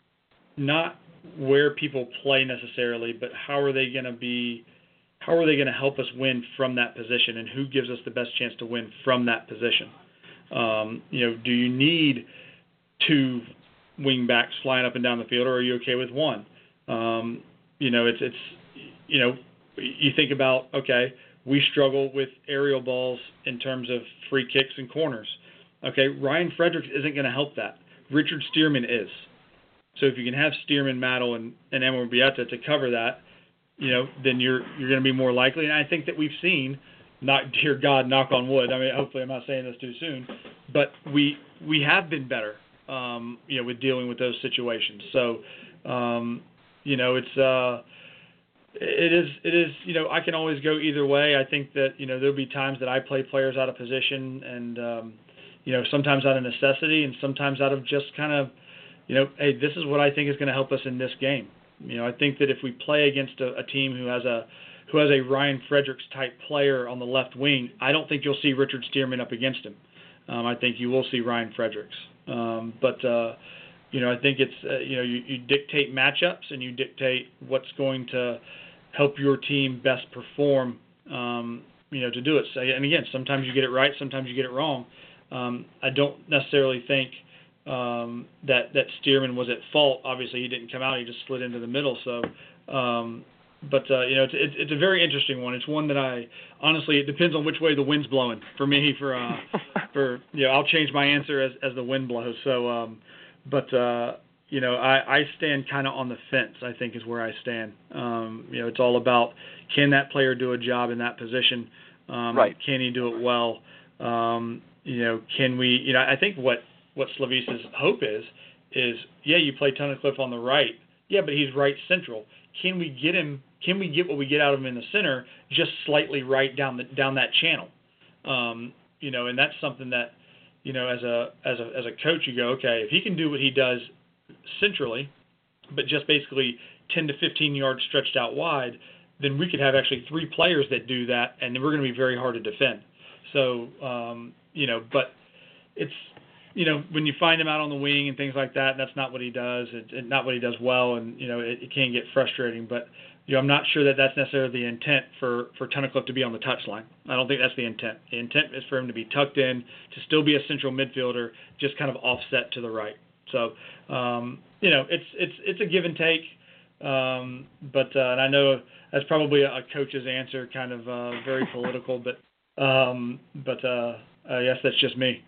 not where people play necessarily, but how are they going to be, how are they going to help us win from that position, and who gives us the best chance to win from that position? Um, you know, do you need two wing backs flying up and down the field, or are you okay with one? Um, you know, it's it's you know, you think about, okay, we struggle with aerial balls in terms of free kicks and corners. Okay, Ryan Fredericks isn't going to help that. Richard Stearman is. So if you can have Stearman, Mattel, and, and Amour-Bieta to cover that, you know, then you're you're going to be more likely. And I think that we've seen, not dear God, knock on wood. I mean, hopefully I'm not saying this too soon, but we we have been better, um, you know, with dealing with those situations. So, um, you know, it's uh, it is it is you know, I can always go either way. I think that you know there'll be times that I play players out of position, and um, you know, sometimes out of necessity, and sometimes out of just kind of, you know, hey, this is what I think is going to help us in this game. You know, I think that if we play against a, a team who has a who has a Ryan Fredericks type player on the left wing, I don't think you'll see Richard Stearman up against him. Um, I think you will see Ryan Fredericks. Um, but uh, you know, I think it's uh, you know you, you dictate matchups and you dictate what's going to help your team best perform. Um, you know, to do it. So, and again, sometimes you get it right, sometimes you get it wrong. Um, I don't necessarily think um, that that Stearman was at fault. Obviously, he didn't come out; he just slid into the middle. So, um, but uh, you know, it's, it's it's a very interesting one. It's one that I honestly, it depends on which way the wind's blowing for me. For uh, for you know, I'll change my answer as as the wind blows. So, um, but uh, you know, I, I stand kind of on the fence. I think is where I stand. Um, you know, it's all about, can that player do a job in that position? Um, right. Can he do it well? Um, You know, can we, you know, I think what, what Slavisa's hope is, is, yeah, you play Tunnicliffe on the right. Yeah, but he's right central. Can we get him, can we get what we get out of him in the center just slightly right down the, down that channel? Um, you know, and that's something that, you know, as a, as a, as a coach, you go, okay, if he can do what he does centrally, but just basically ten to fifteen yards stretched out wide, then we could have actually three players that do that, and we're going to be very hard to defend. So, um, you know, but it's, you know, when you find him out on the wing and things like that, that's not what he does. It's it, not what he does well, and, you know, it, it can get frustrating. But, you know, I'm not sure that that's necessarily the intent for, for Tunnicliffe to be on the touchline. I don't think that's the intent. The intent is for him to be tucked in, to still be a central midfielder, just kind of offset to the right. So, um, you know, it's it's it's a give and take. Um, but uh, and I know that's probably a coach's answer, kind of uh, very political, but um, but uh, I guess that's just me.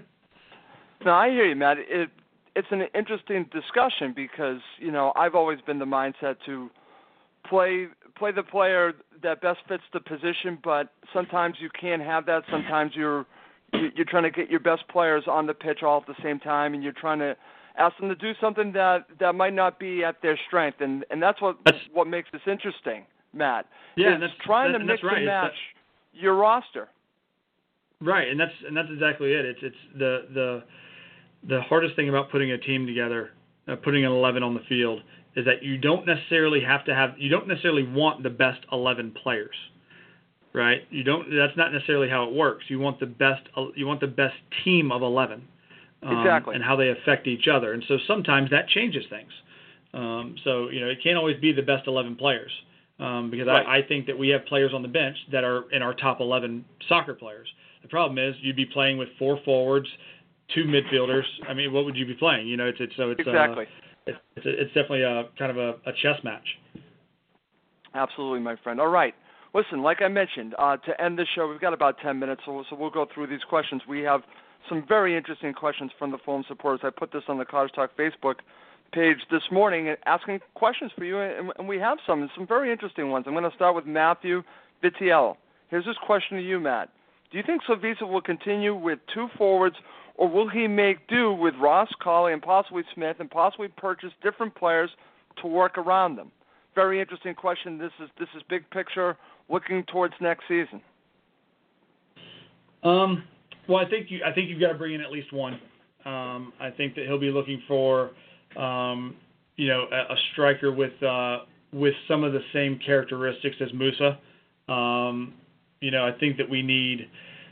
No, I hear you, Matt. It it's an interesting discussion because, you know, I've always been the mindset to play play the player that best fits the position, but sometimes you can't have that. Sometimes you're you're trying to get your best players on the pitch all at the same time, and you're trying to ask them to do something that, that might not be at their strength, and and that's what that's, what makes this interesting, Matt. Yeah, is that's trying that, to mix right. and match your roster. Right, and that's and that's exactly it. It's it's the the the hardest thing about putting a team together, uh, putting an eleven on the field, is that you don't necessarily have to have you don't necessarily want the best eleven players, right? You don't. That's not necessarily how it works. You want the best. You want the best team of eleven. Um, exactly. And how they affect each other, and so sometimes that changes things. Um, so you know, it can't always be the best eleven players, um, because right. I, I think that we have players on the bench that are in our top eleven soccer players. The problem is you'd be playing with four forwards, two midfielders. I mean, what would you be playing? You know, it's, it's so it's exactly. Uh, it's, it's it's definitely a kind of a, a chess match. Absolutely, my friend. All right. Listen, like I mentioned, uh, to end the show, we've got about ten minutes, so, so we'll go through these questions. We have some very interesting questions from the forum supporters. I put this on the Cottage Talk Facebook page this morning, asking questions for you, and, and we have some, some very interesting ones. I'm going to start with Matthew Vitiello. Here's this question to you, Matt. Do you think Slavisa will continue with two forwards or will he make do with Ross Colley and possibly Smith and possibly purchase different players to work around them? Very interesting question. This is this is big picture, looking towards next season. Um, well, I think you I think you've got to bring in at least one. Um, I think that he'll be looking for um, you know a, a striker with uh, with some of the same characteristics as Musa. Um, you know, I think that we need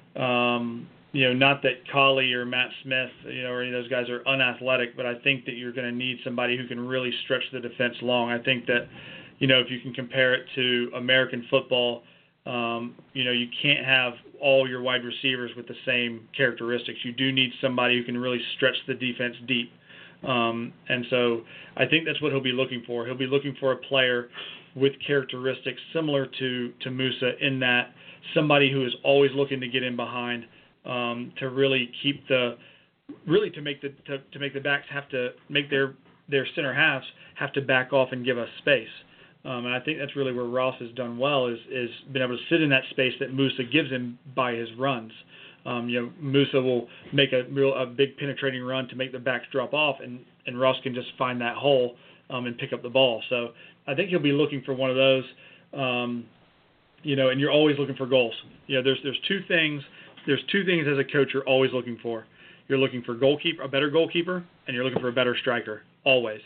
um, you know not that Colley or Matt Smith you know or any of those guys are unathletic, but I think that you're going to need somebody who can really stretch the defense long. I think that you know if you can compare it to American football. Um, you know, you can't have all your wide receivers with the same characteristics. You do need somebody who can really stretch the defense deep. Um, and so I think that's what he'll be looking for. He'll be looking for a player with characteristics similar to, to Musa in that somebody who is always looking to get in behind um, to really keep the really to make the to, to make the backs have to make their their center halves have to back off and give us space. Um, and I think that's really where Ross has done well is is been able to sit in that space that Musa gives him by his runs. Um, you know, Musa will make a real a big penetrating run to make the backs drop off, and, and Ross can just find that hole um, and pick up the ball. So I think he'll be looking for one of those. Um, you know, and you're always looking for goals. You know, there's there's two things there's two things as a coach you're always looking for. You're looking for goalkeeper, a better goalkeeper, and you're looking for a better striker always.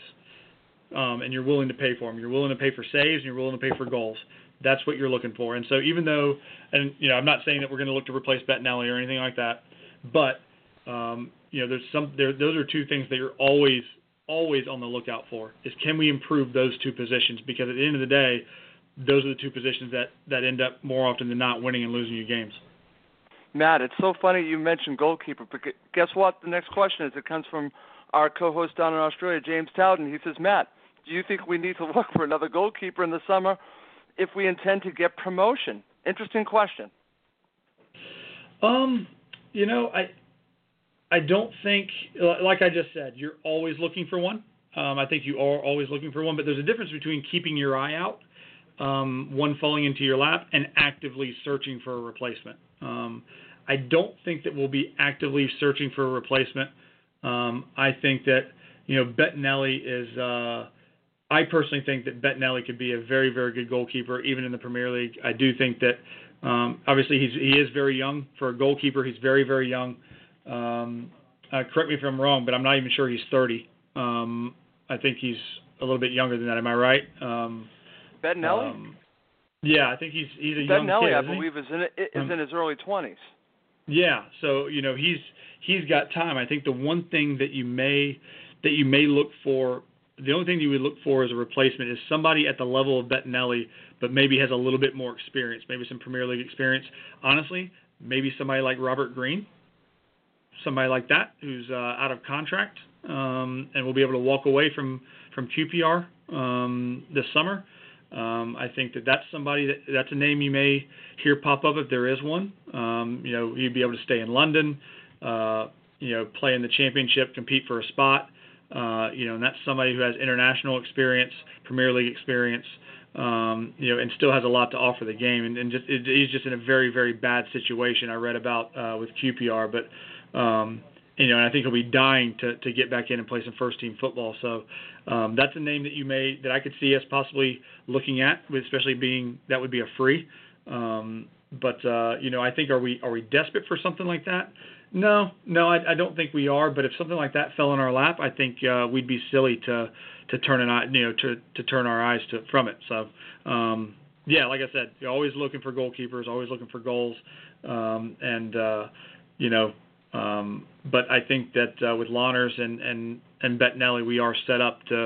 Um, and you're willing to pay for them. You're willing to pay for saves, and you're willing to pay for goals. That's what you're looking for. And so even though, and you know, I'm not saying that we're going to look to replace Bettinelli or anything like that, but um, you know, there's some. There, those are two things that you're always, always on the lookout for. Is can we improve those two positions? Because at the end of the day, those are the two positions that that end up more often than not winning and losing you games. Matt, it's so funny you mentioned goalkeeper, but guess what? The next question is it comes from our co-host down in Australia, James Towden. He says, Matt, do you think we need to look for another goalkeeper in the summer if we intend to get promotion? Interesting question. Um, you know, I I don't think, like I just said, you're always looking for one. Um, I think you are always looking for one, but there's a difference between keeping your eye out, um, one falling into your lap, and actively searching for a replacement. Um, I don't think that we'll be actively searching for a replacement. Um, I think that, you know, Bettinelli is uh, – I personally think that Bettinelli could be a very, very good goalkeeper, even in the Premier League. I do think that, um, obviously, he's, he is very young. For a goalkeeper, he's very, very young. Um, uh, correct me if I'm wrong, but I'm not even sure he's thirty. Um, I think he's a little bit younger than that. Am I right? Um, Bettinelli? Um, yeah, I think he's he's a Bettinelli, young kid. I isn't believe, he? is in is um, in his early twenties. Yeah, so you know he's he's got time. I think the one thing that you may that you may look for. The only thing you would look for as a replacement is somebody at the level of Bettinelli, but maybe has a little bit more experience, maybe some Premier League experience. Honestly, maybe somebody like Robert Green, somebody like that who's uh, out of contract um, and will be able to walk away from, from Q P R um, this summer. Um, I think that that's somebody that that's a name you may hear pop up if there is one. Um, you know, you'd be able to stay in London, uh, you know, play in the Championship, compete for a spot. Uh, you know, and that's somebody who has international experience, Premier League experience, um, you know, and still has a lot to offer the game. And, and just it, he's just in a very, very bad situation I read about uh, with Q P R. But, um, you know, and I think he'll be dying to, to get back in and play some first-team football. So um, that's a name that you may that I could see us possibly looking at, especially being that would be a free. Um, but, uh, you know, I think are we are we desperate for something like that? No, no, I, I don't think we are. But if something like that fell in our lap, I think uh, we'd be silly to to turn an eye, you know, to, to turn our eyes to from it. So, um, yeah, like I said, you're always looking for goalkeepers, always looking for goals, um, and uh, you know. Um, but I think that uh, with Lawners and and and Bettinelli, we are set up to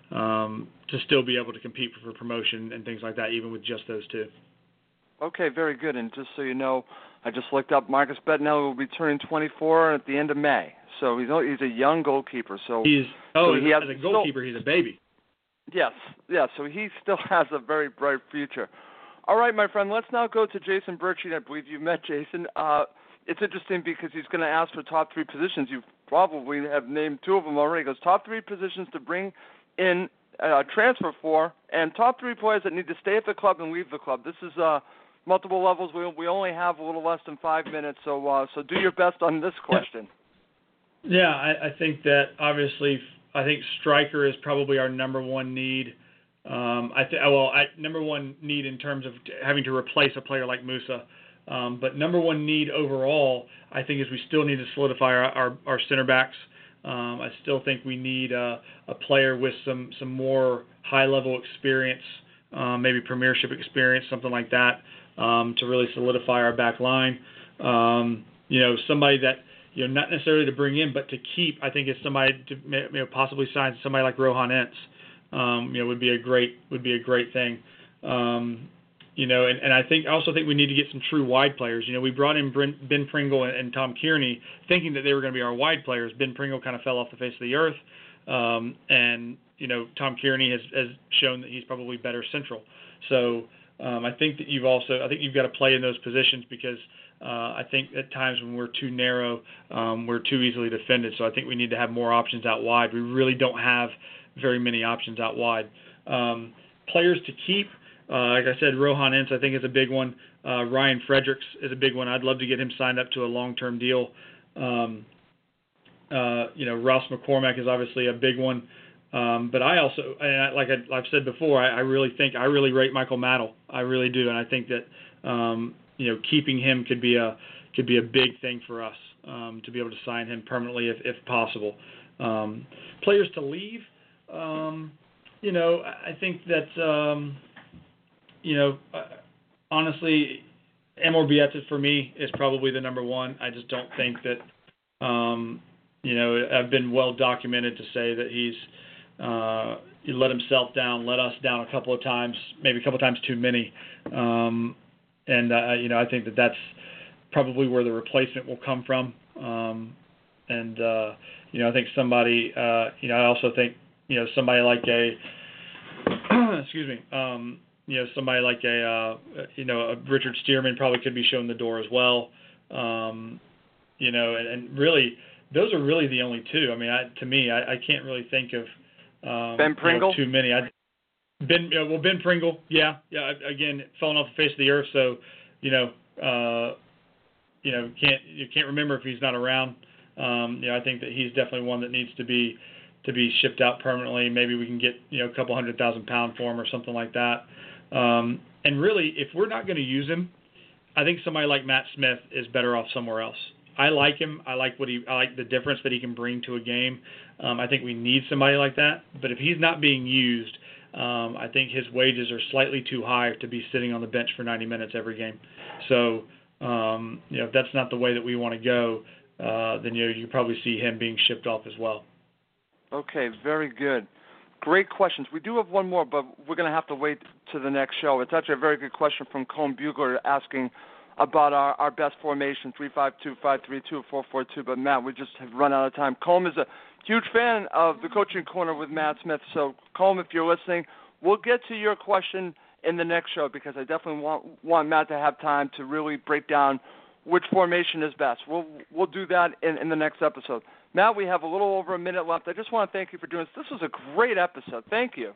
um, to still be able to compete for, for promotion and things like that, even with just those two. Okay, very good. And just so you know, I just looked up Marcus Bettinelli will be turning twenty-four at the end of May. So he's he's a young goalkeeper. So he's oh, so he as has a goalkeeper, still, he's a baby. Yes, yes. So he still has a very bright future. All right, my friend. Let's now go to Jason Birchie. I believe you met Jason. Uh, it's interesting because he's going to ask for top three positions. You probably have named two of them already. He goes top three positions to bring in uh, transfer for, and top three players that need to stay at the club and leave the club. This is uh. multiple levels. We we only have a little less than five minutes, so uh, so do your best on this question. Yeah, I, I think that obviously, I think striker is probably our number one need. Um, I th- well, I, number one need in terms of having to replace a player like Musa. Um, but number one need overall, I think, is we still need to solidify our, our, our center backs. Um, I still think we need a, a player with some, some more high-level experience, um, maybe premiership experience, something like that, um, to really solidify our back line. Um, you know, somebody that, you know, not necessarily to bring in, but to keep, I think is somebody to you know, possibly sign somebody like Rohan Entz. Um, you know, would be a great would be a great thing. Um, you know, and, and I think I also think we need to get some true wide players. You know, we brought in Brent, Ben Pringle and, and Tom Kearney thinking that they were going to be our wide players. Ben Pringle kind of fell off the face of the earth, um, and you know, Tom Kearney has, has shown that he's probably better central. So um, I think that you've also I think you've got to play in those positions because uh, I think at times when we're too narrow, um, we're too easily defended. So I think we need to have more options out wide. We really don't have very many options out wide. Um, players to keep, uh, like I said, Rohan Entz I think is a big one. Uh, Ryan Fredericks is a big one. I'd love to get him signed up to a long-term deal. Um, uh, you know, Ross McCormack is obviously a big one. Um, but I also, and I, like I, I've said before, I, I really think I really rate Michael Maddle. I really do, and I think that um, you know keeping him could be a could be a big thing for us um, to be able to sign him permanently if, if possible. Um, players to leave. Um, you know, I think that, um, you know, uh, honestly, Amor Bieta for me is probably the number one. I just don't think that, um, you know, I've been well documented to say that he's uh, he let himself down, let us down a couple of times, maybe a couple of times too many. Um, and, uh, you know, I think that that's probably where the replacement will come from. Um, and, uh, you know, I think somebody, uh, you know, I also think, you know, somebody like a, excuse me, um, you know, somebody like a, uh, you know, a Richard Stearman probably could be shown the door as well. Um, you know, and, and really, those are really the only two. I mean, I, to me, I, I can't really think of um, Ben Pringle. You know, too many. I, Ben, uh, well, Ben Pringle, yeah, yeah. Again, falling off the face of the earth, so you know, uh, you know, can't you can't remember if he's not around. Um, you know, I think that he's definitely one that needs to be. to be shipped out permanently. Maybe we can get, you know, a couple hundred thousand pound for him or something like that. Um, and really, if we're not going to use him, I think somebody like Matt Smith is better off somewhere else. I like him. I like what he, I like the difference that he can bring to a game. Um, I think we need somebody like that. But if he's not being used, um, I think his wages are slightly too high to be sitting on the bench for ninety minutes every game. So, um, you know, if that's not the way that we want to go, uh, then you know, you probably see him being shipped off as well. Okay, very good. Great questions. We do have one more, but we're going to have to wait to the next show. It's actually a very good question from Cone Bugler asking about our, our best formation, three five two, five three two, four four two. But, Matt, we just have run out of time. Cone is a huge fan of the Coaching Corner with Matt Smith. So, Cone, if you're listening, we'll get to your question in the next show because I definitely want, want Matt to have time to really break down which formation is best. We'll we'll do that in, in the next episode. Matt, we have a little over a minute left. I just want to thank you for doing this. This was a great episode. Thank you.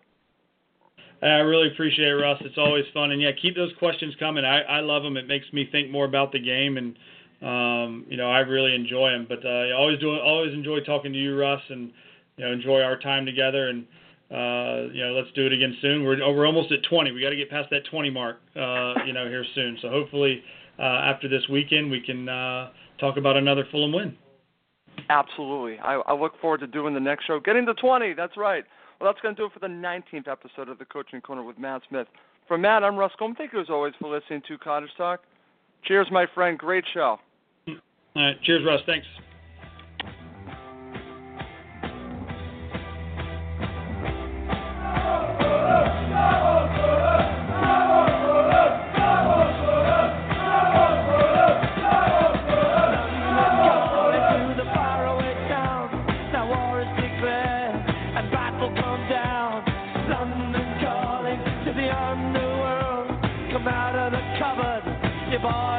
I really appreciate it, Russ. It's always fun. And, yeah, keep those questions coming. I, I love them. It makes me think more about the game, and, um, you know, I really enjoy them. But uh, I always, do, always enjoy talking to you, Russ, and, you know, enjoy our time together. And, uh, you know, let's do it again soon. We're, oh, we're almost at twenty. We got to get past that twenty mark, uh, you know, here soon. So hopefully uh, after this weekend we can uh, talk about another Fulham win. Absolutely. I, I look forward to doing the next show. Getting to twenty, that's right. Well, that's going to do it for the nineteenth episode of the Coaching Corner with Matt Smith. For Matt, I'm Russ Coleman. Thank you, as always, for listening to Cottage Talk. Cheers, my friend. Great show. All right. Cheers, Russ. Thanks. Come out of the cupboard, you boy.